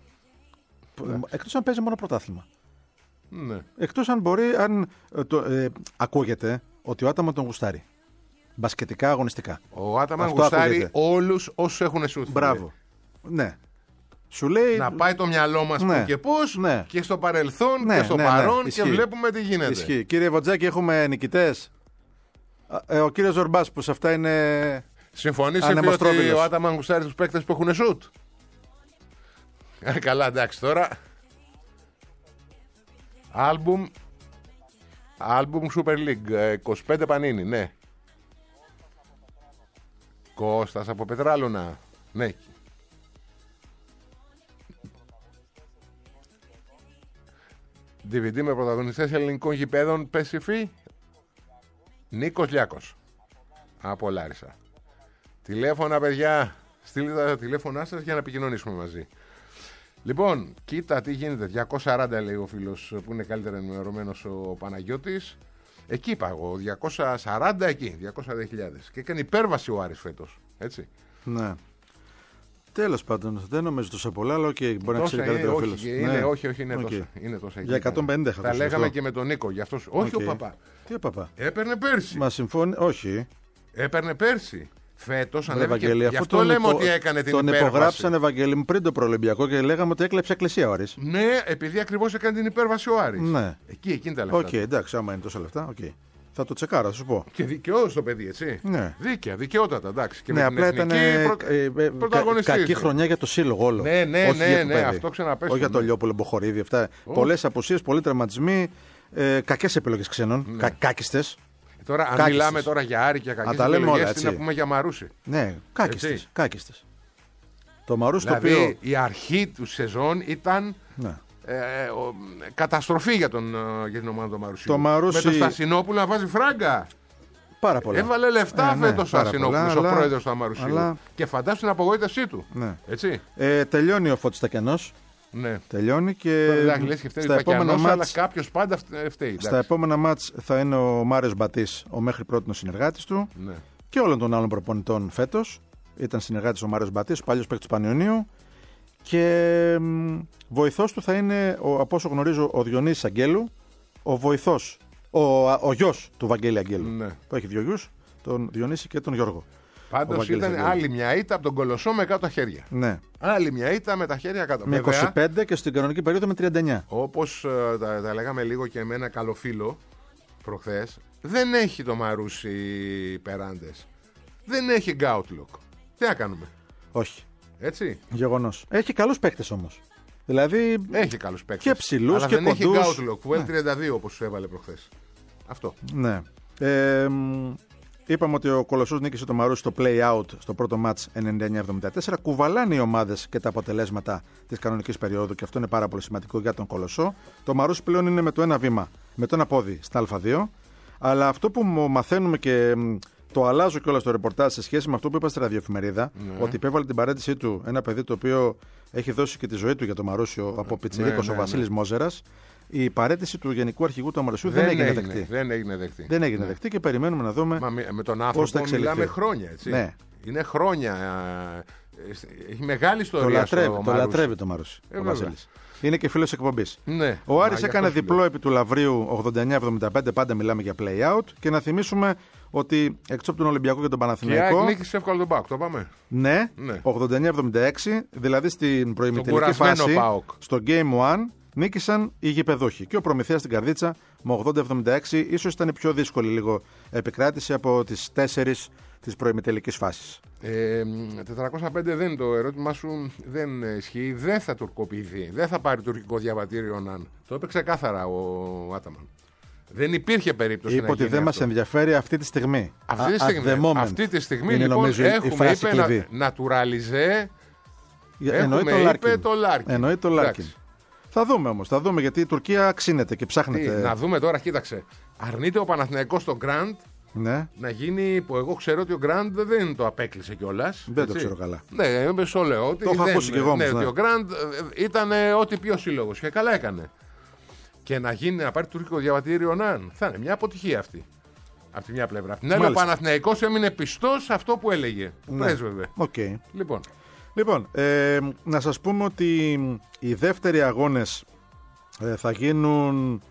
Εκτός αν παίζει μόνο πρωτάθλημα. Ναι. Εκτός αν μπορεί, αν το, ε, ακούγεται ότι ο Άταμαν τον γουστάρει. Μπασκετικά, αγωνιστικά. Ο Άταμαν γουστάρει όλους όσους έχουν σούτ. Μπράβο. Ναι. Σου λέει... Να πάει το μυαλό μας ναι. που και πώς ναι. και στο παρελθόν ναι, και στο ναι, παρόν ναι. και βλέπουμε τι γίνεται. Ισχύει. Κύριε Βοτζάκη, έχουμε νικητές. Ε, ο κύριος Ζορμπάς που σε αυτά είναι... Συμφωνείς ότι ο Άταμαν γουστάρει τους παίκτες που έχουν σούτ. Ε, καλά, εντάξει τώρα. Άλμπουμ Άλμπουμ Super League είκοσι πέντε Πανίνι, ναι. Κώστας από Πετράλωνα, ναι. ντι βι ντι με πρωταγωνιστές ελληνικών γηπέδων Πεσιφή. Νίκος Λιάκος από Λάρισα. Τηλέφωνα παιδιά, στείλτε τα τηλέφωνά σας για να επικοινωνήσουμε μαζί. Λοιπόν, κοίτα τι γίνεται. διακόσια σαράντα λέει ο φίλος που είναι καλύτερα ενημερωμένος ο Παναγιώτης. Εκεί είπα εγώ, διακόσια σαράντα εκεί, διακόσιες χιλιάδες. Και έκανε υπέρβαση ο Άρης φέτος. Έτσι. Ναι. Τέλος πάντων, δεν νομίζω τόσο πολλά, αλλά okay, μπορεί να ξέρει καλύτερα ο φίλος. Είναι, ναι. Όχι, όχι, είναι okay. τόσο. Είναι τόσο για εκατόν πενήντα είχα τα λέγαμε και με τον Νίκο. Γι' αυτός... Όχι okay. ο Παπά. Τι ο Παπά. Έπαιρνε πέρσι. Μα συμφώνει, όχι. Έπαιρνε πέρσι. Φέτος ανέβηκε. Γι' αυτό, αυτό λέμε υπο... ότι έκανε την τον υπέρβαση. Τον υπογράψαν, Ευαγγέλη μου, πριν το προολυμπιακό και λέγαμε ότι έκλεψε εκκλησία ο Άρης. Ναι, επειδή ακριβώς έκανε την υπέρβαση ο Άρης. Ναι. Εκεί, εκείνη τα λεφτά. Οκ, okay, εντάξει, άμα είναι τόσα λεφτά, okay. Θα το τσεκάρω, θα σου πω. Και δικαιώσει το παιδί, έτσι. Ναι. Δίκαια, δικαιότατα, εντάξει. Και ναι, με απλά την ήταν εθνική προ... κα, κακή χρονιά για το σύλλογο όλο. Ναι, ναι, όχι ναι, για ναι, αυτό ξαναπέσουμε. Όχι για το Λιόπουλο, Μποχορίδη, αυτά. Πολλές απουσίες, πολλοί τραυματισμοί, ε, κακές επιλογές ξένων, ναι. κα, κάκιστες. Τώρα, αν κάκιστες. Μιλάμε τώρα για Άρη και κακές επιλογές, τι να πούμε για Μαρούσι. Ναι, κάκιστες. κάκιστες. Το Μαρούσι δηλαδή, το οποίο. Η αρχή του σεζόν ήταν. Ναι. Ε, ο, καταστροφή για, τον, για την ομάδα του Μαρουσίου. Το Μαρούσι... Με τον Στασινόπουλο να βάζει φράγκα. Πάρα πολλά. Έβαλε λεφτά ε, ναι, φέτος ο Στασινόπουλος, ο πρόεδρος του Αμαρουσίου. Αλλά... Και φαντάσου την απογοήτευσή του. Ναι. Έτσι. Ε, τελειώνει ο Φώτης Τακιανός. Ναι. Τελειώνει και Εντάξει, λες και φταίει στα ο επόμενα Πακιανός, αλλά μάτς, κάποιος πάντα φταίει. στα επόμενα μάτς θα είναι ο Μάριος Μπατής, ο μέχρι πρώτον συνεργάτης του, Ναι. και όλων των άλλων προπονητών φέτος. Ήταν συνεργάτης ο Μάριος Μπατής, ο παλιός παίκτης του Πανιωνίου. Και μ, βοηθός του θα είναι, ο, από όσο γνωρίζω, ο Διονύσης Αγγέλου, ο βοηθός, ο, ο γιος του Βαγγέλη Αγγέλου. Ναι. Που έχει δύο γιους, τον Διονύση και τον Γιώργο. Πάντως Βαγγέλης ήταν Αγγέλου. άλλη μια ήττα από τον Κολοσσό με κάτω χέρια. Ναι. Άλλη μια ήττα με τα χέρια κάτω. Με είκοσι πέντε και στην κανονική περίοδο με τριάντα εννιά. Όπως ε, τα, τα λέγαμε λίγο και με ένα καλό φίλο προχθές, δεν έχει το Μαρούσι Περάντες. Δεν έχει Γκάουτλοκ. Τι να κάνουμε. Όχι. Έτσι. Γεγονός. Έχει καλούς παίκτες όμως. Δηλαδή Έχει καλούς παίκτες. και ψηλούς αλλά και δεν κοντούς. έχει Γκάουτλοκ που έβαλε τριάντα δύο όπως σου έβαλε προχθές. Αυτό. Ναι. Ε, μ, είπαμε ότι ο Κολοσσός νίκησε το Μαρούσι στο play-out στο πρώτο μάτς ενενήντα εννιά εβδομήντα τέσσερα. Κουβαλάνε οι ομάδες και τα αποτελέσματα της κανονικής περίοδου και αυτό είναι πάρα πολύ σημαντικό για τον Κολοσσό. Το Μαρούσι πλέον είναι με το ένα βήμα, με το ένα πόδι στα Α2. Αλλά αυτό που μαθαίνουμε και μ, το αλλάζω κιόλα στο ρεπορτάζ σε σχέση με αυτό που είπα στη ραδιοεφημερίδα, Ναι. ότι υπέβαλε την παρέτησή του ένα παιδί το οποίο έχει δώσει και τη ζωή του για το Μαρούσιο από πιτσιρίκος, ναι, ο ναι. Βασίλης Μόζερας. Η παρέτηση του Γενικού Αρχηγού του Μαρουσιού Δεν, δεν έγινε έγινε, δεκτή. δεν έγινε δεκτή. Δεν έγινε Ναι. δεκτή και περιμένουμε να δούμε. Μα με, με τον Πώς θα άνθρωπο εξελιχθεί. μιλάμε χρόνια, έτσι. Ναι. Είναι χρόνια. ε, Έχει μεγάλη Το ιστορία λατρεύει, στο το Μαρούσι. λατρεύει το Μαρούσι. Ε, ο βέβαια. Βασίλης. Είναι και φίλος εκπομπής. Ναι. Ο Άρης Μα, γι' έκανε αυτό σου διπλό λέω. επί του Λαβρίου ογδόντα εννιά εβδομήντα πέντε, πάντα μιλάμε για play-out. Και να θυμίσουμε ότι εκτός από τον Ολυμπιακό και τον Και η Παναθηναϊκό. ΑΕΚ νίκησε εύκολα τον ΠΑΟΚ, το πάμε. Ναι, Ναι. ογδόντα εννιά εβδομήντα έξι, δηλαδή στην προημιτελική κουρασμένο φάση, ΠΑΟΚ. στο Game ένα, νίκησαν οι γηπεδούχοι. Και ο Προμηθέας στην Καρδίτσα με ογδόντα εβδομήντα έξι, ίσως ήταν η πιο δύσκολη λίγο επικράτηση από τις τέσσερις της προημιτελικής φάσης. Ε, τετρακόσια πέντε δεν, το ερώτημά σου δεν ισχύει. Δεν θα τουρκοποιηθεί. Δεν θα πάρει τουρκικό διαβατήριο αν. Το είπε ξεκάθαρα ο Άταμαν. Δεν υπήρχε περίπτωση Είπε να ότι γίνει δεν αυτό. μας ενδιαφέρει αυτή τη στιγμή. Αυτή τη At στιγμή, the moment. αυτή τη στιγμή Είναι, λοιπόν νομίζω, η έχουμε, φράση είπε, κλειδί. να, naturalize. Εννοεί Έχουμε, το είπε Λάρκιν. το Λάρκιν. Εννοεί το Λάρκιν. Εντάξει. Θα δούμε όμως, θα δούμε γιατί η Τουρκία ξύνεται και Τι, ψάχνεται. να δούμε τώρα, κοίταξε. Αρνείται ο Παναθηναϊκός στο Grand Ναι, να γίνει, που εγώ ξέρω ότι ο Grand δεν το απέκλεισε κιόλα. δεν το ξέρω καλά. Ναι, είμαι στο λέω. Ότι Το έχω δεν- ακούσει κι εγώ όμως, Ναι, ναι. ότι ο Grand ε, ήταν ε, ό,τι πει ο σύλλογο και καλά έκανε. Και να, γίνει, να πάρει τουρκικό διαβατήριο ναν. Θα είναι μια αποτυχία αυτή. Από τη μια πλευρά. Από την άλλη, ο Μάλιστα. Παναθηναϊκός έμεινε πιστός σε αυτό που έλεγε. Που Ναι. πρέσβευε. Οκ. Λοιπόν. Λοιπόν, ε, να σας πούμε ότι οι δεύτεροι αγώνες ε, θα γίνουν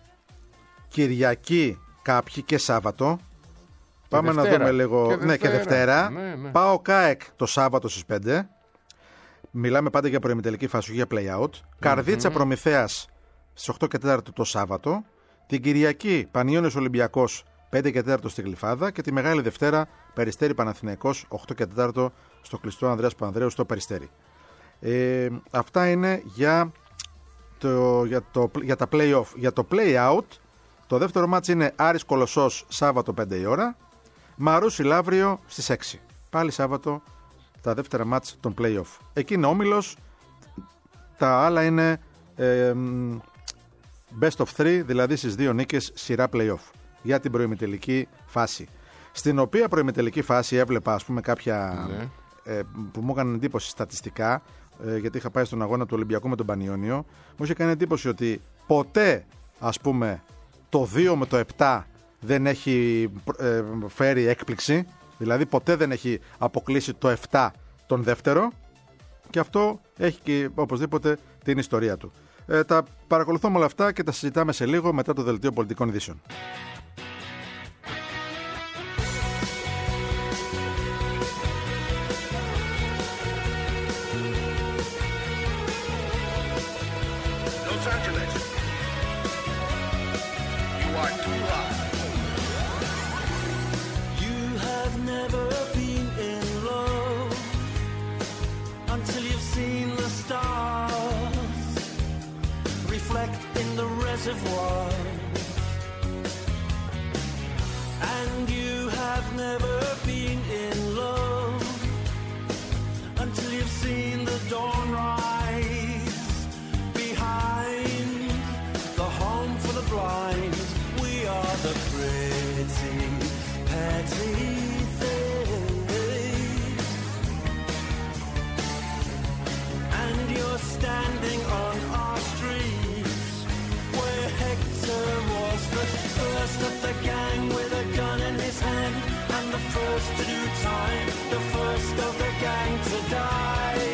Κυριακή κάποιοι και Σάββατο. Πάμε να Δευτέρα. δούμε λίγο. Και Ναι, και Δευτέρα. Δευτέρα. Ναι, ναι. Πάω ΚΑΕΚ το Σάββατο στις πέντε. Μιλάμε πάντα για προημιτελική φάση, για play-out. Καρδίτσα Προμηθέας στις οκτώ και τέσσερα το Σάββατο. Την Κυριακή Πανιώνιος Ολυμπιακός πέντε και τέσσερα στη Γλυφάδα. Και τη Μεγάλη Δευτέρα Περιστέρι Παναθηναϊκός οκτώ και τέσσερα στο κλειστό Ανδρέας Πανδρέου στο Περιστέρι. Ε, αυτά είναι για, το, για, το, για τα play-off. Για το play-out, το δεύτερο μάτς είναι Άρης Κολοσσός Σάββατο πέντε η ώρα. Μαρούσι Λαύριο στις έξι. Πάλι Σάββατο τα δεύτερα μάτς των play-off. Εκεί είναι όμιλος. Τα άλλα είναι ε, best of three, δηλαδή στις δύο νίκες σειρά play-off για την προημιτελική φάση. Στην οποία προημιτελική φάση έβλεπα ας πούμε κάποια Ναι. ε, που μου έκανε εντύπωση στατιστικά, ε, γιατί είχα πάει στον αγώνα του Ολυμπιακού με τον Πανιόνιο. Μου είχε κάνει εντύπωση ότι ποτέ ας πούμε το δύο με το επτά δεν έχει ε, φέρει έκπληξη. Δηλαδή ποτέ δεν έχει αποκλείσει το επτά τον δεύτερο. Και αυτό έχει και οπωσδήποτε την ιστορία του. Ε, τα παρακολουθούμε όλα αυτά και τα συζητάμε σε λίγο μετά το Δελτίο Πολιτικών Ειδήσεων. Los Angeles. You are too loud. You have never been in love until you've seen the stars reflect in the reservoir. And you have never been in love until you've seen the dawn rise behind the home for the blind. We are the pretty, petty things, and you're you're standing on our streets, where Hector was the first of the gang with a gun in his hand, and the first to do time, the first of the gang to die.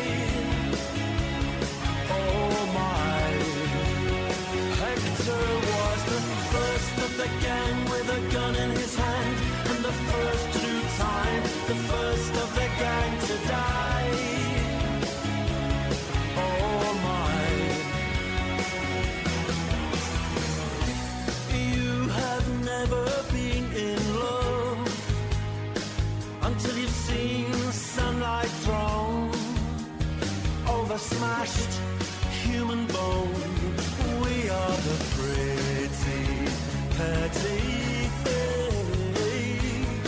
Oh my, Hector was the first of the gang with a gun in his hand, and the first to do time, the first of the gang to die. Oh my, you have never been in love until you've seen sunlight thrown over smashed human bone. We are the pretty, petty things,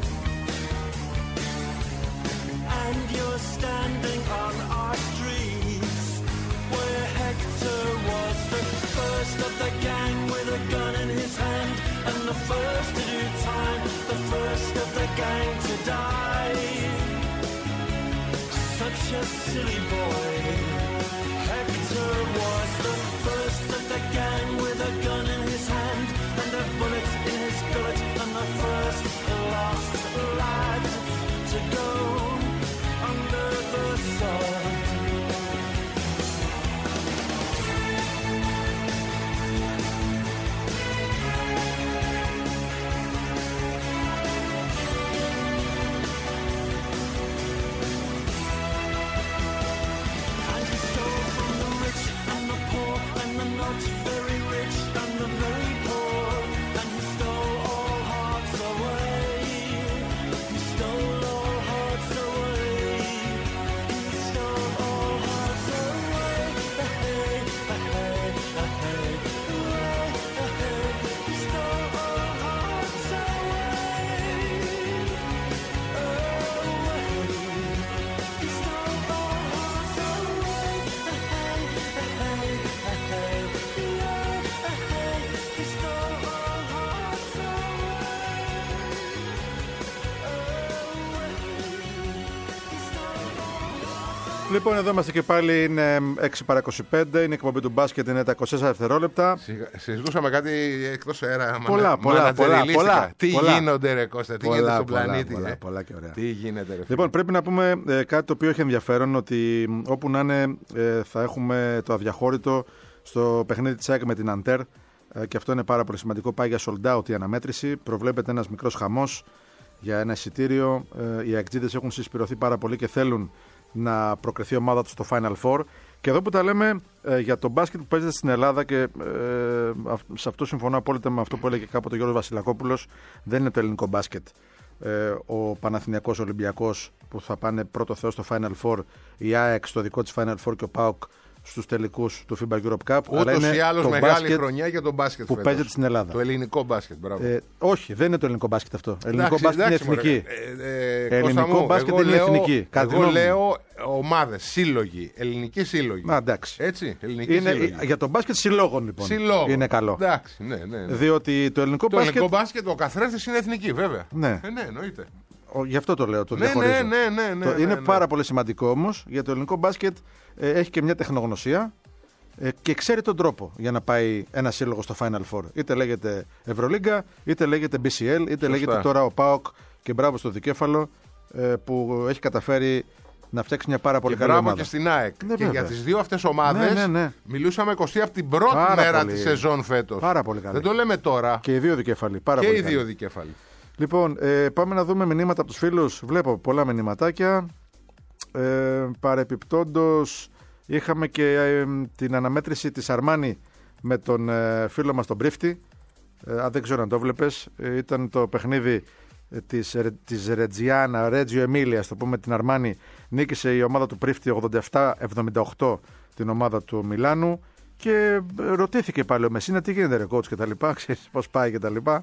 and you're standing on our streets, where Hector was the first of the gang with a gun in his hand, and the first to do time, the first of the gang to die. Such a silly boy. Hector was the first of the gang with a gun in his hand, and a bullet in his gullet, and the first last lad to go under the sun. And he stole from the rich and the poor, and the not very rich and the very poor, and he stole all hearts away. He stole all hearts away. He stole all hearts away. Hey, hey, hey, hey, he stole all hearts away. Away. He stole all hearts away. Hey, hey, hey, hey, he stole all hearts Λοιπόν, εδώ είμαστε και πάλι. Είναι έξι παρά είκοσι πέντε. Είναι η εκπομπή του μπάσκετ. Είναι τα είκοσι τέσσερα δευτερόλεπτα. Συζητούσαμε κάτι εκτός αέρα. Πολλά, πολλά, πολλά, πολλά. Τι πολλά. γίνονται, ρε Κώστα, τι Πολλά, γίνεται στον πολλά, πλανήτη. πολλά, ε. πολλά και ωραία. Τι γίνεται, ρε φίλε. Λοιπόν, πρέπει να πούμε ε, κάτι το οποίο έχει ενδιαφέρον, ότι όπου να είναι ε, θα έχουμε το αδιαχώρητο στο παιχνίδι της ΑΕΚ με την Αντέρ, ε, και αυτό είναι πάρα πολύ σημαντικό. Πάει για sold out η αναμέτρηση. Προβλέπεται ένας μικρός χαμός για ένα εισιτήριο. Ε, οι αεκτζίδες έχουν συσπηρωθεί πάρα πολύ και θέλουν να προκριθεί η ομάδα του στο Final Four. Και εδώ που τα λέμε ε, για το μπάσκετ που παίζεται στην Ελλάδα, και ε, σε αυτό συμφωνώ απόλυτα με αυτό που έλεγε κάποτε ο Γιώργος Βασιλακόπουλος, δεν είναι το ελληνικό μπάσκετ. Ε, ο Παναθηναϊκός Ολυμπιακός που θα πάνε πρώτο Θεό στο Final Four, η ΑΕΚ στο δικό της Final Four και ο ΠΑΟΚ στους τελικούς του φίμπα Europe Cup. Ούτως ή άλλως μεγάλη χρονιά για τον μπάσκετ που φέτος. παίζεται στην Ελλάδα. Το ελληνικό μπάσκετ, μπράβο. Ε, όχι, δεν είναι το ελληνικό μπάσκετ αυτό. Ελληνικό Εντάξει, μπάσκετ εντάξει, είναι εθνική. μωρέ. Ε, ε, ελληνικό Κώστα μου, μπάσκετ εγώ είναι λέω, εθνική. Κατά τη Εγώ γνώμη μου. λέω ομάδες, σύλλογοι, ελληνικοί σύλλογοι. Α, εντάξει. Έτσι, ελληνικοί Είναι, σύλλογοι. για τον μπάσκετ συλλόγων λοιπόν. Συλλόγων. Είναι καλό. Εντάξει, ναι, ναι, ναι. Διότι το ελληνικό Το μπάσκετ. ελληνικό μπάσκετ, ο καθρέφτης είναι εθνική, βέβαια. Ναι. Ε, ναι, εννοείται. Ο, γι' αυτό το λέω, το Ναι, διαχωρίζω. ναι, ναι, ναι, ναι, Το- ναι, είναι ναι. πάρα πολύ σημαντικό όμως, γιατί το ελληνικό μπάσκετ ε, έχει και μια τεχνογνωσία ε, και ξέρει τον τρόπο για να πάει ένα σύλλογο στο Final Four. Είτε λέγεται Ευρωλίγκα, είτε λέγεται μπι σι ελ, είτε λέγεται τώρα ο ΠΑΟΚ, και μπράβο στο δικέφαλο ε, που έχει καταφέρει να φτιάξει μια πάρα πολύ Και καλή μπράβο ομάδα. και στην ΑΕΚ. Ναι, και βέβαια. για τις δύο αυτές ομάδες Ναι, ναι, ναι. μιλούσαμε είκοσι από την πρώτη Πάρα μέρα πολύ. της σεζόν φέτος. Πάρα πολύ καλή. Δεν το λέμε τώρα. Και οι δύο δικέφαλοι. Πάρα Και πολύ οι καλοί. δύο δικέφαλοι. Λοιπόν, ε, πάμε να δούμε μηνύματα από τους φίλους. Βλέπω πολλά μηνυματάκια. Ε, παρεπιπτόντως, είχαμε και ε, την αναμέτρηση της Αρμάνι με τον ε, φίλο μας τον Πρίφτη. Ε, αν δεν ξέρω αν το βλέπεις, ε, ήταν το παιχνίδι ε, της, ε, της Ρετζιάνα, Ρέτζιο Εμίλια, το πούμε, την Αρμάνι. Νίκησε η ομάδα του Πρίφτη ογδόντα επτά εβδομήντα οκτώ την ομάδα του Μιλάνου. Και ε, ρωτήθηκε πάλι ο Μεσίνα τι γίνεται, ρε coach, και τα λοιπά, ξέρεις πώς πάει και τα λοιπά.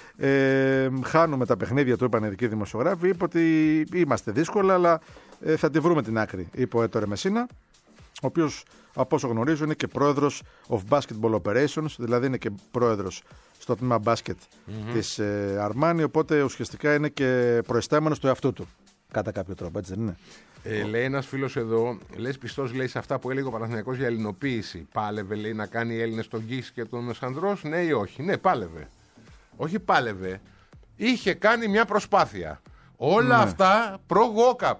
Ε, χάνουμε τα παιχνίδια, του είπαν οι ειδικοί δημοσιογράφοι. Είπε ότι είμαστε δύσκολα, αλλά ε, θα τη βρούμε την άκρη, είπε ο Έτορε Μεσίνα, ο οποίος από όσο γνωρίζω είναι και πρόεδρος of Basketball Operations, δηλαδή είναι και πρόεδρος στο τμήμα μπάσκετ mm-hmm. της ε, Αρμάνι, οπότε ουσιαστικά είναι και προϊστάμενος του εαυτού του. κατά κάποιο τρόπο, έτσι δεν είναι? Ε, λέει ένας φίλος εδώ, λες πιστός λέει σε αυτά που έλεγε ο Παναθηναϊκός για ελληνοποίηση. Πάλευε λέει να κάνει οι Έλληνες τον Γκίς και τον Σανδρός, ναι ή όχι? Ναι, πάλευε. Όχι πάλευε. Είχε κάνει μια προσπάθεια. Όλα Ναι. αυτά προ-Γουόκαπ.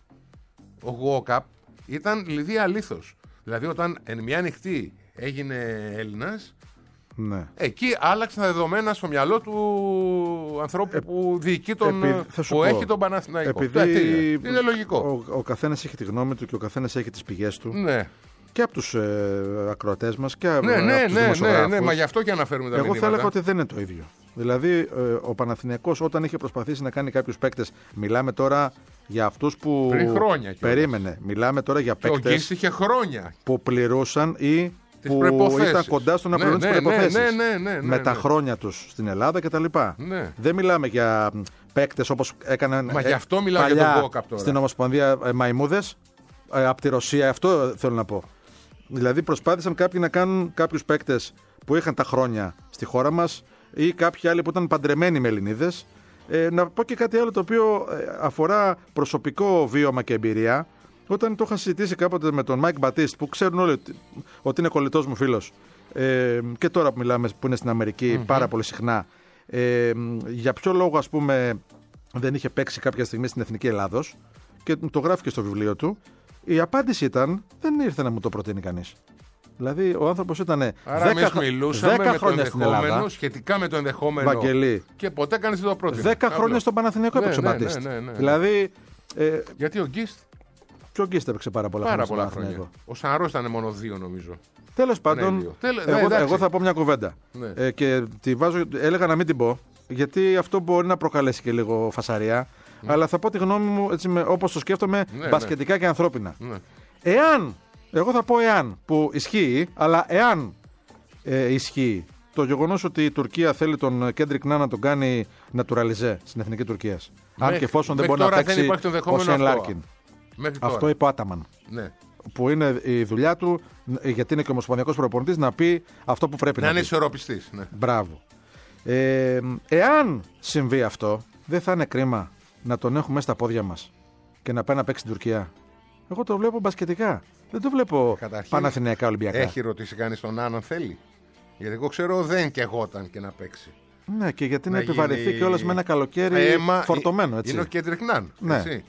Ο Γουόκαπ ήταν λιδία αλήθως. Δηλαδή όταν εν μια νυχτή έγινε Έλληνας, Ναι. εκεί άλλαξαν τα δεδομένα στο μυαλό του ανθρώπου που διοικεί τον, Επει- θα σου που πω, έχει τον Παναθηναϊκό. Επειδή Ε, τι είναι. Είναι λογικό. Ο, ο καθένας έχει τη γνώμη του και ο καθένας έχει τις πηγές του. Ναι. Και από τους ε, ακροατές μας και από, Ναι, ναι, από τους ναι, ναι, δημοσιογράφους. ναι, μα γι' αυτό και αναφέρουμε τα Εγώ θα μηνύματα. έλεγα ότι δεν είναι το ίδιο. Δηλαδή, ε, ο Παναθηναϊκός όταν είχε προσπαθήσει να κάνει κάποιους παίκτες, μιλάμε τώρα για αυτούς που. Πριν χρόνια κιόλας. Περίμενε. Μιλάμε τώρα για Και ο Γκίς παίκτες είχε χρόνια. που πληρούσαν ή Τις που προϋποθέσεις. ήταν κοντά στο να Ναι, πληρώνουν ναι, τις προϋποθέσεις. ναι, ναι, ναι, ναι, με ναι. τα χρόνια τους στην Ελλάδα κτλ. Ναι. Δεν μιλάμε για παίκτες όπως έκαναν. Μα ε, γι' αυτό μιλάω για παλιά τον Γκόκαπ τώρα. Στην Ομοσπονδία ε, Μαϊμούδες, ε, από τη Ρωσία, αυτό θέλω να πω. Δηλαδή προσπάθησαν κάποιοι να κάνουν κάποιους παίκτες που είχαν τα χρόνια στη χώρα μας ή κάποιοι άλλοι που ήταν παντρεμένοι με Ελληνίδες. Ε, να πω και κάτι άλλο το οποίο ε, αφορά προσωπικό βίωμα και εμπειρία. Όταν το είχα συζητήσει κάποτε με τον Μάικ Μπατίστ, που ξέρουν όλοι ότι, ότι είναι κολλητός μου φίλος, ε, και τώρα που μιλάμε που είναι στην Αμερική mm-hmm. πάρα πολύ συχνά, ε, για ποιο λόγο ας πούμε δεν είχε παίξει κάποια στιγμή στην Εθνική Ελλάδος, και το γράφει και στο βιβλίο του, η απάντηση ήταν δεν ήρθε να μου το προτείνει κανείς. Δηλαδή ο άνθρωπος ήταν Άρα εμείς δέκα μιλούσαμε με το χρόνια στην Ελλάδα. ενδεχόμενο, σχετικά με το ενδεχόμενο. Βαγγελή. Και ποτέ κανείς δεν το πρότεινε. Δέκα Απλό. χρόνια στον Παναθηναϊκό Ναι, έπαιξε ο ναι, Μπατίστ. ναι, ναι, ναι. Δηλαδή. Ε, Γιατί ο Γκίστ ποιο Γκίστ έπαιξε πάρα πολλά πάρα χρόνια πολλά στον χρόνια. Παναθηναϊκό. Ο Σανρός ήταν μόνο δύο νομίζω. Τέλος πάντων, δύο. Τέλος- ναι, εγώ, εντάξει. εγώ θα πω μια κουβέντα. Ναι. Ε, και τη βάζω, έλεγα να μην την πω, γιατί αυτό μπορεί να προκαλέσει και λίγο φασαρία. Αλλά θα πω τη γνώμη μου έτσι, με, όπως το σκέφτομαι, Ναι, μπασκετικά και ανθρώπινα. Ναι. Εάν, εγώ θα πω εάν, που ισχύει, αλλά εάν ε, ισχύει το γεγονός ότι η Τουρκία θέλει τον Κέντρικ Ναν να τον κάνει naturalize στην εθνική Τουρκία. Αν Μέχρι- και εφόσον δεν μέχρι μπορεί να τώρα δεν παίξει υπάρχει το ο ενδεχόμενο Σεν αυτό. Λάρκιν. Μέχρι τώρα. Αυτό είπε ο Άταμαν. Ναι. Που είναι η δουλειά του, γιατί είναι και ομοσπονδιακός προπονητής, να πει αυτό που πρέπει Να να, είναι πει. ισορροπιστής. Ναι. Μπράβο. Ε, εάν συμβεί αυτό, δεν θα είναι κρίμα να τον έχουμε στα πόδια μας και να πάει να παίξει στην Τουρκία? Εγώ το βλέπω μπασκετικά. Δεν το βλέπω Καταρχήν, Παναθηναϊκά Ολυμπιακά. Έχει ρωτήσει κανείς τον Ναν αν θέλει. Γιατί εγώ ξέρω δεν και εγώταν και να παίξει. Ναι, και γιατί να, Να επιβαρυνθεί γίνει κιόλας με ένα καλοκαίρι αίμα, φορτωμένο, έτσι. Είναι ο Κέντρικ Ναν. Ναι. Έτσι.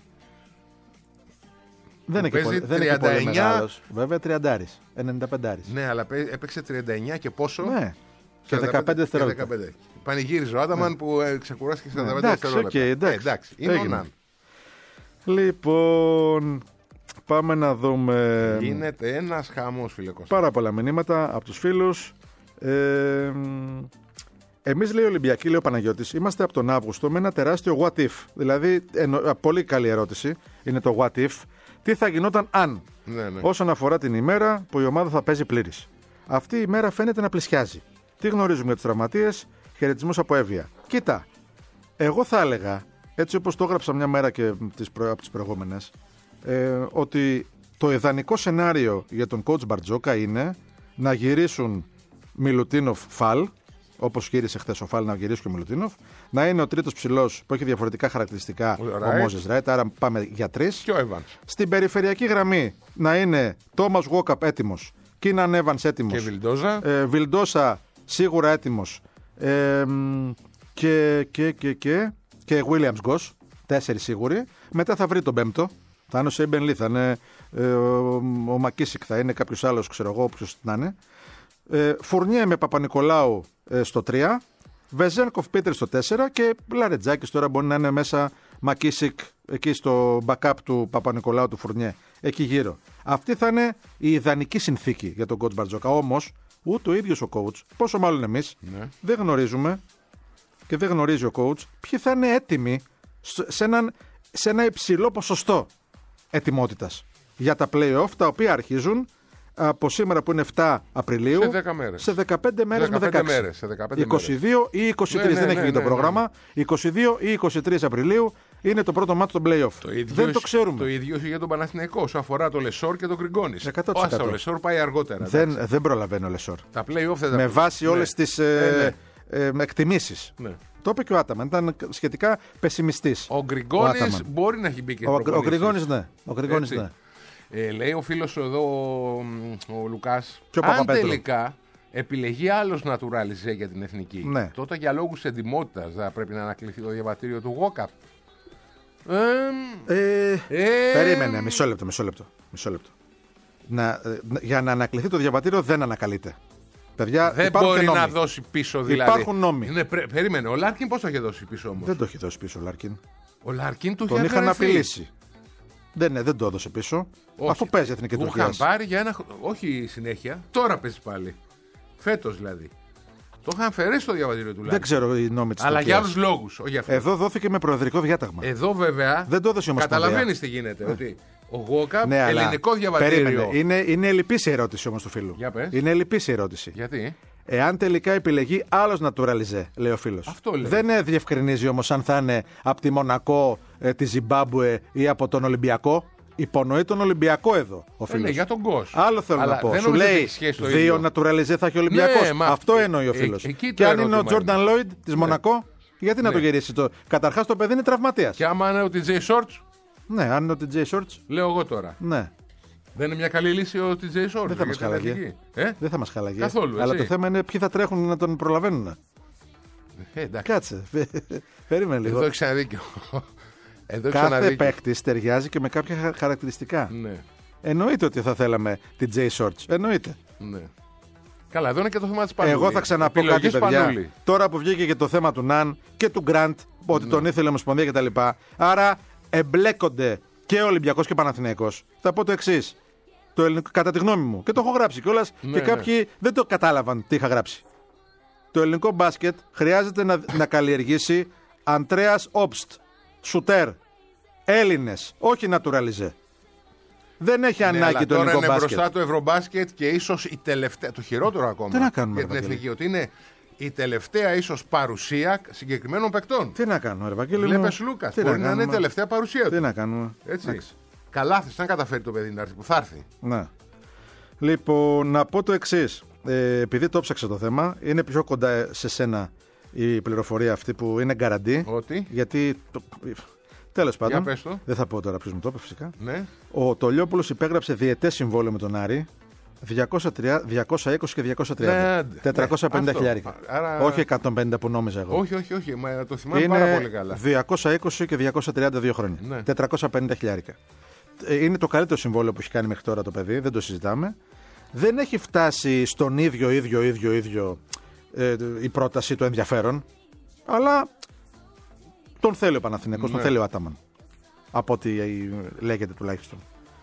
Δεν είναι και παίζει πολύ, δεν είναι και πολύ τριάντα εννιά. μεγάλος. Βέβαια, τριαντάρης, ενενήντα πεντάρης. Ναι, αλλά παί- έπαιξε τριάντα εννιά και πόσο. Ναι. Και σαράντα δεκαπέντε και δευτερόλεπτα. δεκαπέντε. Πανηγύριζε ο Άταμαν που ε, ξεκουράστηκε στα Ναι, δεκαπέντε εντάξει, δευτερόλεπτα. οκ, εντάξει. Ε, εντάξει. Είναι ο Έγινε. Ναν. Λοιπόν, πάμε να δούμε. Γίνεται ένας χαμός, φίλε Κώστα. Πάρα πολλά μηνύματα από τους φίλους. Ε, εμείς, λέει ο Ολυμπιακή, λέει ο Παναγιώτης, είμαστε από τον Αύγουστο με ένα τεράστιο what if. Δηλαδή, εννο- πολύ καλή ερώτηση είναι το what if. Τι θα γινόταν αν, Ναι, ναι. όσον αφορά την ημέρα που η ομάδα θα παίζει πλήρης. Αυτή η ημέρα φαίνεται να πλησιάζει. Τι γνωρίζουμε για τους τραυματίες? Χαιρετισμούς από Εύβοια. Κοίτα, εγώ θα έλεγα, έτσι όπως το έγραψα μια μέρα και τις προ... από τις προηγούμενες, ε, ότι το ιδανικό σενάριο για τον coach Μπαρτζόκα είναι να γυρίσουν Μιλουτίνοφ Φαλ, όπως γύρισε χθες ο Φαλ να γυρίσει και ο Μιλουτίνοφ, να είναι ο τρίτος ψηλός που έχει διαφορετικά χαρακτηριστικά, Ο ο Ράιτ. Μόζες Ράιτ, άρα πάμε για τρεις. Και ο Evans. Στην περιφερειακή γραμμή να είναι Τόμας Γουόκαπ έτοιμος, Κίναν Εύανς έτοιμος, Και Βιλντόζα. ε, Βιλντόσα σίγουρα έτοιμος, ε, μ, και, και, και, και, και Williams Γκος, τέσσερις σίγουροι. Μετά θα βρει τον πέμπτο. Θα είναι ο Σέιμπεν Λί, θα είναι ε, ο, ο Μακίσικ, θα είναι κάποιος άλλος, ξέρω εγώ, όποιος να είναι. Ε, Φουρνιέ με Παπα-Νικολάου ε, στο τρία. Βεζένκοφ Πίτερ στο τέσσερα. Και Λαρετζάκης τώρα μπορεί να είναι μέσα Μακίσικ εκεί στο backup του Παπα-Νικολάου του Φουρνιέ. Εκεί γύρω. Αυτή θα είναι η ιδανική συνθήκη για τον coach Μπαρτζόκα. Όμως, ούτε ο ίδιος ο coach, πόσο μάλλον εμείς, Ναι. δεν γνωρίζουμε και δεν γνωρίζει ο coach ποιοι θα είναι έτοιμοι σε, έναν, σε ένα υψηλό ποσοστό ετοιμότητας για τα play-off, τα οποία αρχίζουν από σήμερα που είναι επτά Απριλίου Σε δέκα μέρες. σε δεκαπέντε μέρες με δεκαπέντε δεκαέξι. μέρες, σε δεκαπέντε είκοσι δύο ή είκοσι τρεις, Ναι, ναι, δεν έχει ναι, βγει το ναι, ναι. πρόγραμμα. είκοσι δύο ή είκοσι τρεις Απριλίου είναι το πρώτο μάτι των play-off. Το ίδιο δεν το ισχύ- ξέρουμε. Το ίδιο ισχύει για τον Παναθηναϊκό όσο αφορά το Λεσόρ και τον Γκριγκόνης. εκατό τοις εκατό. Όσα, ο Λεσόρ πάει αργότερα. δεν, εντάξει. δεν προλαβαίνει ο Λεσόρ. Τα play-off δεν τα Με πει. βάση Ναι. όλες τις Ναι, ε, ναι. ε, εκτιμήσεις. Ναι. Το είπε και ο Άταμαν. Ήταν σχετικά πεσημιστής. Ο Γκριγκόνης μπορεί να έχει μπει και Ο, στην ο Γκριγκόνης, ναι. Ο Γκριγκόνης, Έτσι. ναι. Ε, λέει ο φίλος εδώ, ο, ο Λουκάς, Και ο αν Παπαπέτρου. τελικά επιλεγεί άλλος naturalize για την εθνική, Ναι. τότε για λόγους εντιμότητας θα πρέπει να ανακληθεί το διαβατήριο του Γόκαπ. Ε, Ε, ε, περίμενε, μισό λεπτό, μισό λεπτό. Μισό λεπτό. Να, ε, για να ανακληθεί το διαβατήριο δεν ανακαλείται. Παιδιά, δεν υπάρχουν μπορεί και νόμοι. να δώσει πίσω δηλαδή. Υπάρχουν νόμοι. Είναι, πρέ- περίμενε, ο Λάρκιν πώς το είχε δώσει πίσω όμως. Δεν το έχει δώσει πίσω ο Λάρκιν. Ο Λάρκιν του Τον είχε είχαν αφαιρεθεί. απειλήσει. Δεν, ναι, δεν το έδωσε πίσω. Όχι. Αφού παίζει η εθνική Του Τουρκία. είχαν πάρει για ένα. χ- Όχι συνέχεια, τώρα παίζει πάλι. Φέτος δηλαδή. Το είχαν αφαιρέσει το διαβατήριο του Δεν Λάρκιν. ξέρω οι νόμοι τη Αλλά Τουρκίας. για άλλους λόγους, όχι αυτό. Εδώ δόθηκε με προεδρικό διάταγμα. Εδώ βέβαια. Δεν το έδωσε η Ομοσπονδία. Καταλαβαίνεις τι γίνεται. Ότι ο Γόκαπ, Ναι, αλλά ελληνικό διαβατήριο. περίμενε. Είναι, είναι ελλειπής η ερώτηση όμως του φίλου. Για πες. Είναι ελλειπής η ερώτηση. Γιατί. Εάν τελικά επιλεγεί άλλος naturalize, λέει ο φίλος. Αυτό λέει. Δεν ε, διευκρινίζει όμως αν θα είναι από τη Μονακό, ε, τη Ζιμπάμπουε ή από τον Ολυμπιακό. Υπονοεί τον Ολυμπιακό εδώ ο Ε, φίλος. ναι, για τον Κος. Άλλο θέλω Αλλά να πω. δεν Σου νομίζω ότι λέει έχει σχέση το δύο ίδιο. naturalize θα έχει ο Ολυμπιακός. Ναι, μα- Αυτό ε, εννοεί ο ε, φίλος. εκεί το Και αν είναι ο ερώτημα Τζόρνταν είναι. Λόιντ της Μονακό, γιατί να Ναι. το γυρίσει το. Καταρχάς το παιδί είναι τραυματίας. Και άμα είναι ο τι τζέι Shorts, Ναι, αν είναι ο τι τζέι Shorts, λέω εγώ τώρα. ναι. Δεν είναι μια καλή λύση ο τι τζέι Shorts. Δεν θα μας για την χαλαγεί. εθνική. Ε? Δεν θα μας χαλαγεί. Καθόλου, Αλλά έτσι. το θέμα είναι ποιοι θα τρέχουν να τον προλαβαίνουν. Ε, εντάξει. Κάτσε. Περίμενε λίγο. Εδώ έχει ξαναδίκιο. Εδώ έχει Κάθε ξαναδίκιο. παίκτη ταιριάζει και με κάποια χα- χαρακτηριστικά. Ναι, Εννοείται ότι θα θέλαμε την J Shorts. Εννοείται. ναι. Καλά, εδώ είναι και το θέμα τη Πανούλη. Εγώ θα ξαναπώ Επιλογής κάτι, παιδιά. Πανούλη. Τώρα που βγήκε και το θέμα του Ναν και του Γκραντ, ότι τον ήθελε η Ομοσπονδία κτλ. Άρα εμπλέκονται και ο Ολυμπιακός και ο Παναθηναϊκός. Θα πω το εξή. Το ελληνικό, κατά τη γνώμη μου, και το έχω γράψει κιόλα Ναι, και κάποιοι δεν το κατάλαβαν τι είχα γράψει. Το ελληνικό μπάσκετ χρειάζεται να, να καλλιεργήσει Αντρέας Όμπστ, σουτέρ, Έλληνες, όχι naturalize. Δεν έχει Ναι, ανάγκη αλλά το τώρα ελληνικό είναι μπάσκετ. μπροστά το Ευρωμπάσκετ και ίσως η τελευταία. Το χειρότερο ακόμα. Τι να κάνουμε, για την ρε Βαγγέλη. εθνική. Ότι είναι η τελευταία ίσως παρουσία συγκεκριμένων παικτών. Τι να κάνουμε, ρε Βαγγέλη μου. Βλέπεις Λούκας. Τι Μπορεί να είναι η κάνουμε. τελευταία παρουσία Τι του. να κάνουμε. Έτσι. Εντάξει. Καλά θες να καταφέρει το παιδί να έρθει που θα έρθει. Ναι. Λοιπόν, να πω το εξή. Ε, επειδή το ψάξα το θέμα, είναι πιο κοντά σε σένα η πληροφορία αυτή που είναι γκαραντί. Ότι. Γιατί. Το... Τέλος πάντων. πες το. Δεν θα πω τώρα ποιο μου το είπε φυσικά. Ναι. Ο Τολιόπουλος υπέγραψε διετές συμβόλαιο με τον Άρη. διακόσια τριάντα, διακόσια είκοσι και διακόσια τριάντα. Ναι, άντε. τετρακόσια πενήντα Ναι, χιλιάρικα. αυτό. Άρα- Όχι εκατόν πενήντα που νόμιζα εγώ. Όχι, όχι, όχι. Μα το θυμάμαι πάρα πολύ Είναι καλά. διακόσια είκοσι και διακόσια τριάντα δύο χρόνια. Ναι. τετρακόσια πενήντα χιλιάρικα. Ε, Είναι το καλύτερο συμβόλαιο που έχει κάνει μέχρι τώρα το παιδί, δεν το συζητάμε. Δεν έχει φτάσει στον ίδιο, ίδιο, ίδιο, ίδιο ε, η πρόταση, το ενδιαφέρον. Αλλά τον θέλει ο Παναθηναϊκός, Ναι. τον θέλει ο Άταμαν. Από ό,τι ε, λέγεται τουλάχιστον.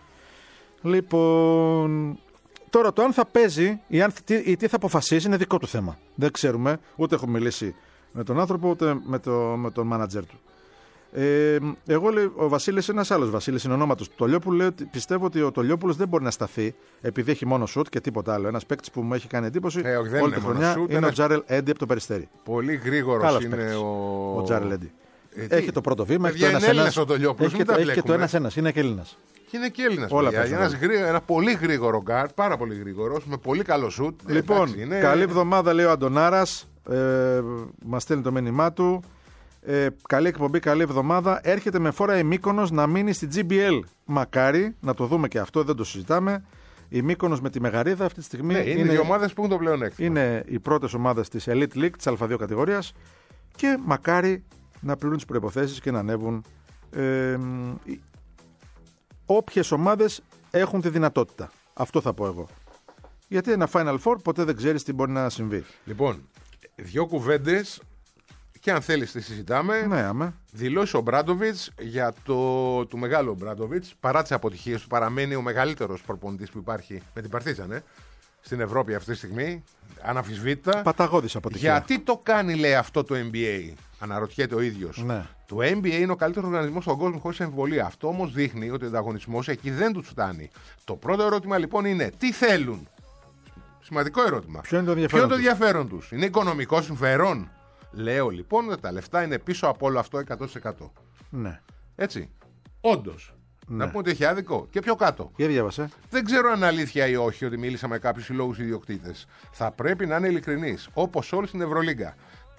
Λοιπόν, τώρα το αν θα παίζει ή, αν, τι, ή τι θα αποφασίσει είναι δικό του θέμα. Δεν ξέρουμε, ούτε έχω μιλήσει με τον άνθρωπο, ούτε με, το, με τον μάνατζερ του. Ε, εγώ λέω, ο Βασίλης είναι ένας άλλος Βασίλης, είναι ονόματος του Τολιόπουλου. Λέω ότι πιστεύω ότι ο Τολιόπουλος δεν μπορεί να σταθεί επειδή έχει μόνο σουτ και τίποτα άλλο. Ένας παίκτης που μου έχει κάνει εντύπωση Ε, όχι, δεν όλη είναι τη μόνο χρονιά σουτ, είναι ένας- ο Τζάρελ Έντι από το Περιστέρι. Πολύ γρήγορο Άλλος είναι παίκτης. ο. Ο Τζάρελ Έντι. Ε, τι? Έχει το πρώτο βήμα, έχει το Παιδιά, ένας είναι ένας. Έλληνας ο Τολιόπουλος, Έχει, μην και τα το- έχει και το μπλέκουμε. ένας ένας, είναι και Έλληνας. Και είναι και Έλληνας. Όλα παιδιά. παίζουν. Ένας γρήγορο, ένα πολύ γρήγορο γκάρ, πάρα πολύ γρήγορο, με πολύ καλό σουτ. Ε, Λοιπόν, εντάξει, είναι- καλή εβδομάδα λέει ο Αντωνάρας. Ε, μας στέλνει το μήνυμά του. Ε, καλή εκπομπή, καλή εβδομάδα. Έρχεται με φόρα η Μύκονος να μείνει στη τζι μπι ελ. Μακάρι να το δούμε και αυτό, δεν το συζητάμε. Η Μύκονος με τη Μεγαρίδα αυτή τη στιγμή Ναι, είναι, είναι, οι ομάδες που έχουν το πλεονέκτημα. είναι οι πρώτες ομάδες της Elite League, της Α δύο κατηγορίας. Και μακάρι να πληρούν τις προϋποθέσεις και να ανέβουν. Ε, οι- όποιες ομάδες έχουν τη δυνατότητα. Αυτό θα πω εγώ. Γιατί ένα Final Four ποτέ δεν ξέρεις τι μπορεί να συμβεί. Λοιπόν, δύο κουβέντες και αν θέλεις τη συζητάμε. Ναι, αμέ. Δηλώσει ο Μπράντοβιτς για το του μεγάλου Μπράντοβιτς, παρά τις αποτυχίες του, παραμένει ο μεγαλύτερος προπονητής που υπάρχει με την Παρτίζαν ε, στην Ευρώπη αυτή τη στιγμή. Αναμφισβήτητα. Παταγώδης αποτυχία. Γιατί το κάνει, λέει, αυτό το N B A, αναρωτιέται ο ίδιος. Ναι. Το N B A είναι ο καλύτερος οργανισμός στον κόσμο χωρίς αμφιβολία. Αυτό όμως δείχνει ότι ο ανταγωνισμός εκεί δεν τους φτάνει. Το πρώτο ερώτημα λοιπόν είναι τι θέλουν. Σημαντικό ερώτημα. Ποιο είναι το Ποιο ενδιαφέρον είναι το τους? ενδιαφέρον τους. Είναι οικονομικό συμφέρον. Λέω λοιπόν ότι τα λεφτά είναι πίσω από όλο αυτό εκατό τοις εκατό. Ναι. Έτσι. Όντως. Ναι. Να πούμε ότι έχει άδικο. Και πιο κάτω. Για διάβασε. Δεν ξέρω αν αλήθεια ή όχι ότι μίλησα με κάποιους συλλόγους ιδιοκτήτες. Θα πρέπει να είναι ειλικρινής, όπως όλοι στην Ευρωλίγκα.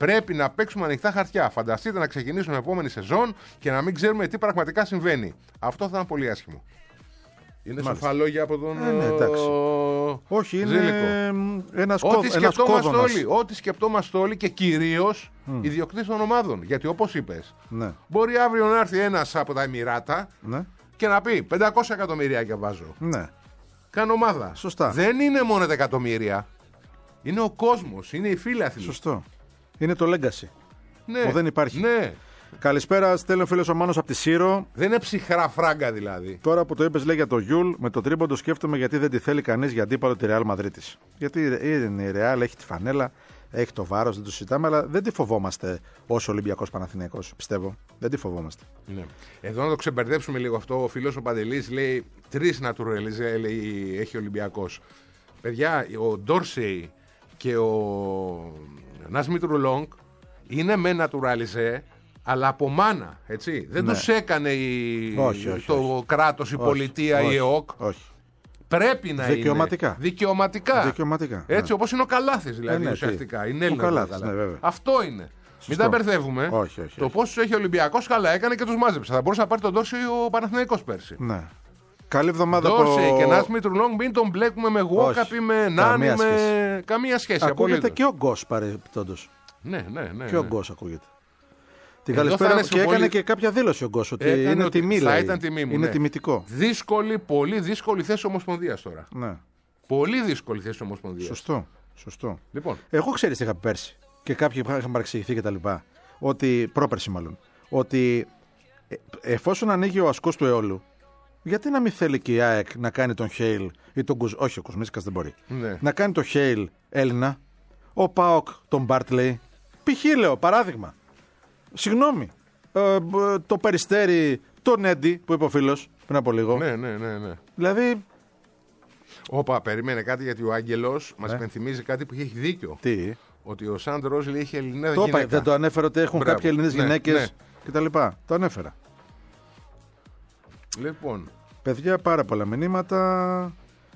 Πρέπει να παίξουμε ανοιχτά χαρτιά. Φανταστείτε να ξεκινήσουμε επόμενη σεζόν και να μην ξέρουμε τι πραγματικά συμβαίνει. Αυτό θα ήταν πολύ άσχημο. Είναι σοφά λόγια από τον. Ε, ναι, εντάξει. Όχι, είναι ένας κόδωνας. Ό,τι σκεπτόμαστε όλοι, ό,τι σκεπτόμαστε όλοι και κυρίως mm. οι ιδιοκτήτες των ομάδων. Γιατί όπως είπες, ναι. μπορεί αύριο να έρθει ένας από τα Εμιράτα ναι. και να πει πεντακόσια εκατομμυριάκια βάζω. Ναι. Κάνω ομάδα. Σωστά. Δεν είναι μόνο τα εκατομμύρια. Είναι ο κόσμος, είναι οι φίλαθλοι. Σωστό. Είναι το legacy. Ναι. Που δεν υπάρχει. Ναι. Καλησπέρα, στέλνει ο φίλος ο Μάνος από τη Σύρο. Δεν είναι ψυχρά φράγκα δηλαδή. Τώρα που το είπες, λέει για το Γιούλ, με το τρίποντο σκέφτομαι γιατί δεν τη θέλει κανείς για αντίπαλο τη Ρεάλ Μαδρίτης. Γιατί είναι η Ρεάλ, έχει τη φανέλα, έχει το βάρος, δεν το συζητάμε, αλλά δεν τη φοβόμαστε ως Ολυμπιακός Παναθηναϊκός, πιστεύω. Δεν τη φοβόμαστε. Ναι. Εδώ να το ξεμπερδέψουμε λίγο αυτό, ο φίλος ο Παντελής λέει τρεις naturalize λέει έχει ο Ολυμπιακός. Παιδιά, ο Ντόρσεϊ και ο Νάσμιτ Ρουλόγκ είναι με naturalize. Αλλά από μάνα, έτσι. Δεν ναι. τους έκανε η... όχι, όχι, το όχι. κράτος, η όχι, πολιτεία, όχι, η ΕΟΚ. Όχι. Πρέπει να δικαιωματικά. είναι. Δικαιωματικά. Δικαιωματικά. Έτσι ναι. όπως είναι ο Καλάθης δηλαδή ε, ναι, ουσιαστικά. Τι. Είναι Έλληνας. Ο Καλάθης, ναι, βέβαια. Αυτό είναι. Σωστό. Μην τα μπερδεύουμε. Όχι, όχι, το όχι. πόσους έχει ο Ολυμπιακός καλά έκανε και τους μάζεψε. Θα μπορούσε να πάρει τον Ντόρσεϊ ο Παναθηναϊκός πέρσι. Ναι. Καλή εβδομάδα. Ντόρσεϊ από... και Νάσμιτ Ρουλόγκ μην τον μπλέκουμε με Γουόκαπ ή με Νάνι. Καμία με... σχέση. Καμία σχέση. Ακούγεται απολύτως. και ο Γκος παρεπτόντως. Ναι, ναι, ναι. Και ο ναι. Γκος ακούγεται. Την Εδώ καλησπέρα θα και έκανε πολύ... και κάποια δήλωση ο Γκος ότι Έκανε είναι ότι τιμή. θα λέει. ήταν τιμή μου, είναι ναι. τιμητικό. Δύσκολη, πολύ δύσκολη θέση Ομοσπονδίας τώρα. Ναι. Πολύ δύσκολη θέση Ομοσπονδίας. Σωστό. Σωστό. Λοιπόν. Εγώ ξέρεις τι είχα πει πέρσι και κάποιοι είχαν παρεξηγηθεί και τα λοιπά. Ότι, πρόπερσι μάλλον, ότι ε, εφόσον ανοίγει ο ασκός του αιώλου, γιατί να μην θέλει και η ΑΕΚ να κάνει τον Χέιλ ή τον Κουζ... Όχι, ο Κουσμίσικας δεν μπορεί. Ναι. Να κάνει τον Χέιλ Έλληνα, ο ΠΑΟΚ τον Μπάρτλεϊ. Π.χ. λέω, παράδειγμα. Συγγνώμη. Ε, το Περιστέρι, τον Έντι που είπε ο φίλος πριν από λίγο. Ναι, ναι, ναι, ναι. Δηλαδή. Όπα, περίμενε κάτι γιατί ο Άγγελος μας Ε. υπενθυμίζει κάτι που έχει δίκιο. Τι. Ότι ο Σάντ Ρόζιλ είχε Ελληνίδα Το γυναίκα. είπα, δεν το ανέφερε ότι έχουν Μπράβο. κάποιοι Ελληνίδες Ναι, γυναίκες ναι. κτλ. Το ανέφερα. Λοιπόν. Παιδιά, πάρα πολλά μηνύματα.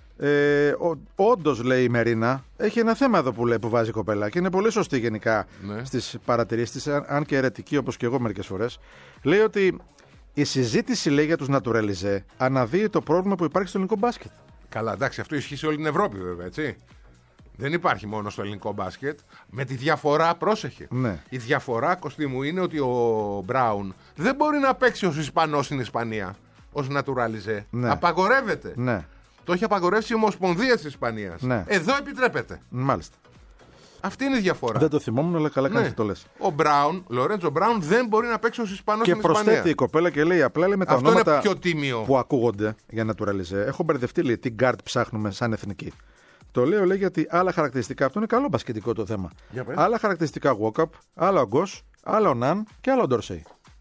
Ε, Όντως, λέει η Μερίνα, έχει ένα θέμα εδώ που λέει που βάζει η κοπέλα και είναι πολύ σωστή γενικά Ναι. στις παρατηρήσεις της, αν- αν και αιρετική όπως και εγώ μερικές φορές. Λέει ότι η συζήτηση, λέει, για τους naturalize αναδύει το πρόβλημα που υπάρχει στο ελληνικό μπάσκετ. Καλά, εντάξει, αυτό ισχύει σε όλη την Ευρώπη βέβαια, έτσι. Δεν υπάρχει μόνο στο ελληνικό μπάσκετ. Με τη διαφορά, πρόσεχε. Ναι. Η διαφορά, Κωστή μου, είναι ότι ο Μπράουν δεν μπορεί να παίξει ως Ισπανός στην Ισπανία. Ως naturalize. Ναι. Απαγορεύεται. Ναι, Το έχει απαγορεύσει η Ομοσπονδία της Ισπανίας. Ναι. Εδώ επιτρέπεται. μάλιστα. Αυτή είναι η διαφορά. Δεν το θυμόμουν, αλλά καλά κάνεις Ναι. και το λες. Ο Μπράουν, Λορέντζο Μπράουν, δεν μπορεί να παίξει ως Ισπανός Και στην Ισπανία. προσθέτει η κοπέλα και λέει απλά, λέει, με τα Αυτό είναι ονόματα πιο τίμιο. που ακούγονται για naturalize. Έχω μπερδευτεί, λέει, τι γκάρτ ψάχνουμε σαν εθνική. Το λέω, λέει, γιατί άλλα χαρακτηριστικά, αυτό είναι καλό μπασκετικό το θέμα. Για πες. Άλλα χαρακτηριστικά Walkup, άλλα ο Γκος, άλλα ο Ναν και άλλα ο Ντόρσεϊ.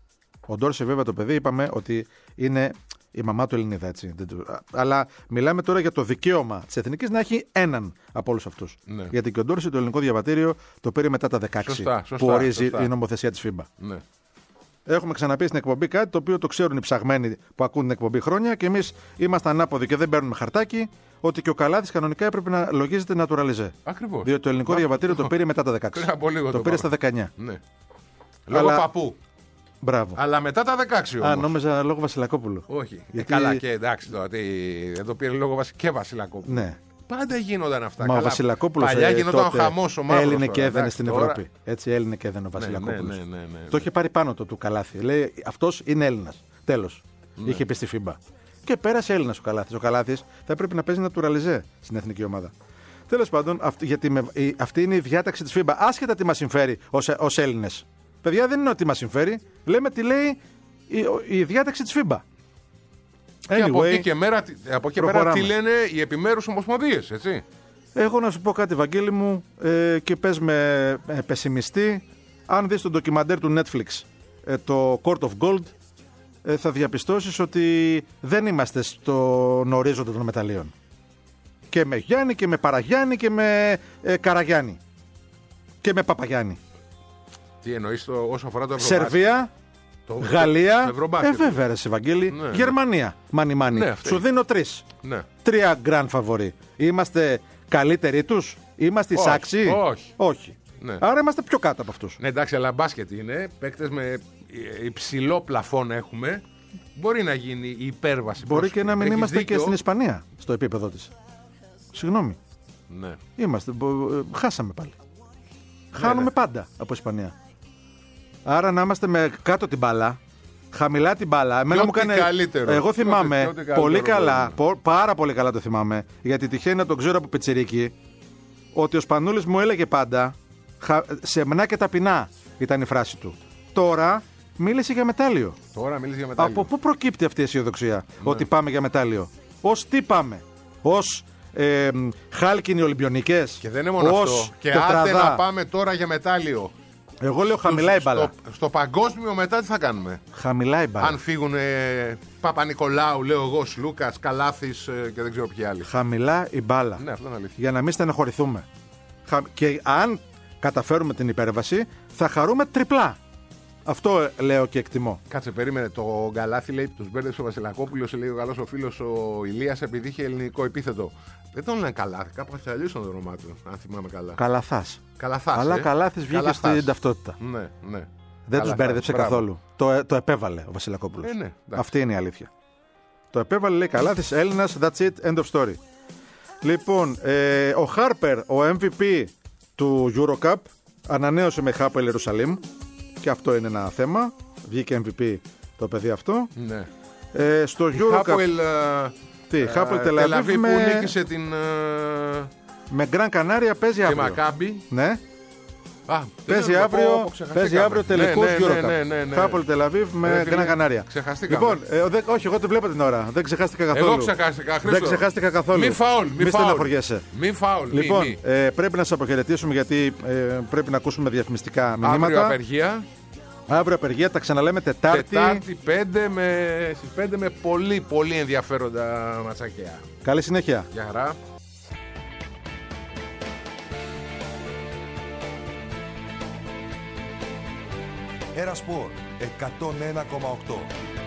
Ο Ντόρσεϊ, βέβαια, το παιδί, είπαμε ότι είναι η μαμά του Ελληνίδα, έτσι. Δεν του- α- Αλλά μιλάμε τώρα για το δικαίωμα της εθνικής να έχει έναν από όλους αυτούς. Ναι. Γιατί και ο Ντόρσεϊ το ελληνικό διαβατήριο το πήρε μετά τα δεκαέξι Σωστά, σωστά, που ορίζει σωστά. η νομοθεσία της φίμπα. Ναι. Έχουμε ξαναπεί στην εκπομπή κάτι το οποίο το ξέρουν οι ψαγμένοι που ακούν την εκπομπή χρόνια και εμείς είμαστε ανάποδοι και δεν παίρνουμε χαρτάκι ότι και ο Καλάθης κανονικά έπρεπε να λογίζεται naturalize. Ακριβώς. Διότι το ελληνικό Μα- διαβατήριο το πήρε μετά τα δεκαέξι. Πριν από λίγο το το πήρε πάμε. στα δεκαεννιά. Ναι. Λόγω Αλλά- παππού. Μπράβο. Αλλά μετά τα δεκαέξι όμως. Α, νόμιζα λόγω Βασιλακόπουλου. Όχι. Γιατί- Ε, καλά και εντάξει τώρα. Τι... Δεν το πήρε λόγω Βασι... και Βασιλακόπουλου. Ναι. Πάντα γίνονταν αυτά. Μα ο καλά. Βασιλακόπουλος Παλιά ε, γινόταν τότε χαμός ο μαύρος. Έλληνε τώρα, και έδαινε εντάξει, στην τώρα- Ευρώπη. Έτσι Έλληνε και έδαινε ο Βασιλακόπουλος. ναι, ναι, ναι, ναι. Το είχε πάρει πάνω το του Καλάθη. Λέει αυτός είναι Έλληνας. Τέλος. Ναι. Είχε πει στη Φίμπα. Και πέρασε Έλληνας ο Καλάθης. Ο Καλάθης θα πρέπει να παίζει naturalize στην εθνική ομάδα. Τέλος πάντων, αυτή, γιατί με, η, αυτή είναι η διάταξη της Φίμπα. Άσχετα τι μας συμφέρει ως, ως Έλληνες. Παιδιά, δεν είναι ότι μας συμφέρει. Λέμε τι λέει η, η διάταξη της Φίμπα. Και από εκεί και, μέρα, από εκεί πέρα προχωράμε. τι λένε οι επιμέρους ομοσπονδίες, έτσι. Έχω να σου πω κάτι, Βαγγέλη μου, ε, και πες με ε, πεσημιστή. Αν δεις το ντοκιμαντέρ του Netflix, ε, το Court of Gold, ε, θα διαπιστώσεις ότι δεν είμαστε στον ορίζοντα των μεταλλίων. Και με Γιάννη και με Παραγιάννη και με ε, Καραγιάννη. Και με Παπαγιάννη. Τι εννοείς το, όσον αφορά το Ευρωμπάσκετ. Σερβία, Το- Γαλλία, το Ευρωμπάσκετ. ε, βέβαια ρε σε Βαγγέλη, Ναι, ναι. Γερμανία, μάνι μάνι. Ναι, αυτή. Σου δίνω τρεις. Ναι. Τρία grand favori. Είμαστε καλύτεροι τους, είμαστε Όχι, εισάξιοι. όχι. όχι. Ναι. Άρα είμαστε πιο κάτω από αυτούς. Ναι, εντάξει, αλλά μπάσκετ είναι. Παίκτες με υψηλό πλαφόν έχουμε. Μπορεί να γίνει η υπέρβαση. Μπορεί πρόσωπη. και να μην Έχεις είμαστε δίκιο. και στην Ισπανία στο επίπεδο της. Συγγνώμη. Ναι. Είμαστε. μπο- ε, Χάσαμε πάλι. Χάνουμε ναι. πάντα από Ισπανία. Άρα να είμαστε με κάτω την μπάλα, χαμηλά την μπάλα. Εμένα Και μου ό,τι κάνει. καλύτερο. Εγώ Και θυμάμαι ό,τι- και ό,τι καλύτερο πολύ καλά, μπορούμε. πο- πάρα πολύ καλά το θυμάμαι, γιατί τυχαίνει να τον ξέρω από πιτσιρίκι, ότι ο Σπανούλης μου έλεγε πάντα χα- σεμνά και ταπεινά ήταν η φράση του. Τώρα μίλησε για μετάλλιο. Τώρα μίλησε για μετάλλιο. Από πού προκύπτει αυτή η αισιοδοξία ότι πάμε για μετάλλιο? Ως τι πάμε? Ως ε, χάλκινοι Ολυμπιονικές? Και δεν είναι μόνο ως αυτό. Και τετραδά? άντε να πάμε τώρα για μετάλλιο. Εγώ λέω χαμηλά η μπάλα. Στο, στο παγκόσμιο μετά τι θα κάνουμε? Χαμηλά η μπάλα. Αν φύγουν ε, Παπα-Νικολάου, λέω εγώ, Λούκας, Καλάθης ε, και δεν ξέρω ποιοι άλλοι. Χαμηλά η μπάλα. Ναι, αυτό είναι αλήθεια. Για να μην στεναχωρηθούμε. Χα- Και αν καταφέρουμε την υπέρβαση, θα χαρούμε τριπλά. Αυτό ε, λέω και εκτιμώ. Κάτσε, περίμενε. Το Γκαλάθι λέει του μπέρδεψε ο Βασιλακόπουλος, λέει ο καλό ο φίλο ο Ηλίας, επειδή είχε ελληνικό επίθετο. Δεν τον λένε Καλάθι, κάπου αλλιώ το όνομά του, αν θυμάμαι καλά. Καλαθάς. Καλαθάς. Αλλά ε. Καλάθης βγήκε Καλαθάς. στην ταυτότητα. Ναι, ναι. Δεν Καλαθάς, τους μπέρδεψε μπράβο. καθόλου. Το, ε, το επέβαλε ο Βασιλακόπουλος. Ε, ναι, εντάξει. Αυτή είναι η αλήθεια. Το επέβαλε, λέει Καλάθης, Έλληνας, that's it, end of story. Λοιπόν, ε, ο Χάρπερ, ο εμ βι πι του Eurocup, ανανέωσε με Χάπελ Ιερουσαλήμ και αυτό είναι ένα θέμα. Βγήκε εμ βι πι το παιδί αυτό. Ναι. Ε, στο Eurocup. Χάποελ. Τι, Χάπελ ε, Τελαβίβ Τελαβίβ με, που νίκησε την. ε, με Γκραν Κανάρια παίζει τη αύριο. Μακάμπι. Ναι, Α, παίζει δεν αύριο, πω, πω, ξεχαστήκαμε. παίζει αύριο τελικούς Ναι, ναι, Eurocup. ναι, ναι, ναι. Χάπελ Τελαβίβ με Ρε φίλε, Γκραν Κανάρια. ξεχαστήκαμε. Λοιπόν, ε, δε, όχι, εγώ το βλέπω την ώρα. Δεν ξεχάστηκα καθόλου. Εγώ ξεχάστηκα, Χρήστο. Δεν ξεχάστηκα καθόλου. Μη φάουλ, μη Μη φάουλ. στεναχωριέσαι. Μη φάουλ. μη, Λοιπόν, μη. ε, πρέπει να σας αποχαιρετήσουμε γιατί ε, πρέπει να ακούσουμε διαφημιστικά Αύριο μηνύματα. απεργία. Αύριο απεργία, τα ξαναλέμε Τετάρτη. Τετάρτη πέντε με, στις πέντε με πολύ πολύ ενδιαφέροντα ματσακιά. Καλή συνέχεια. Γεια χαρά. Ένα Σπορ εκατόν ένα κόμμα οκτώ.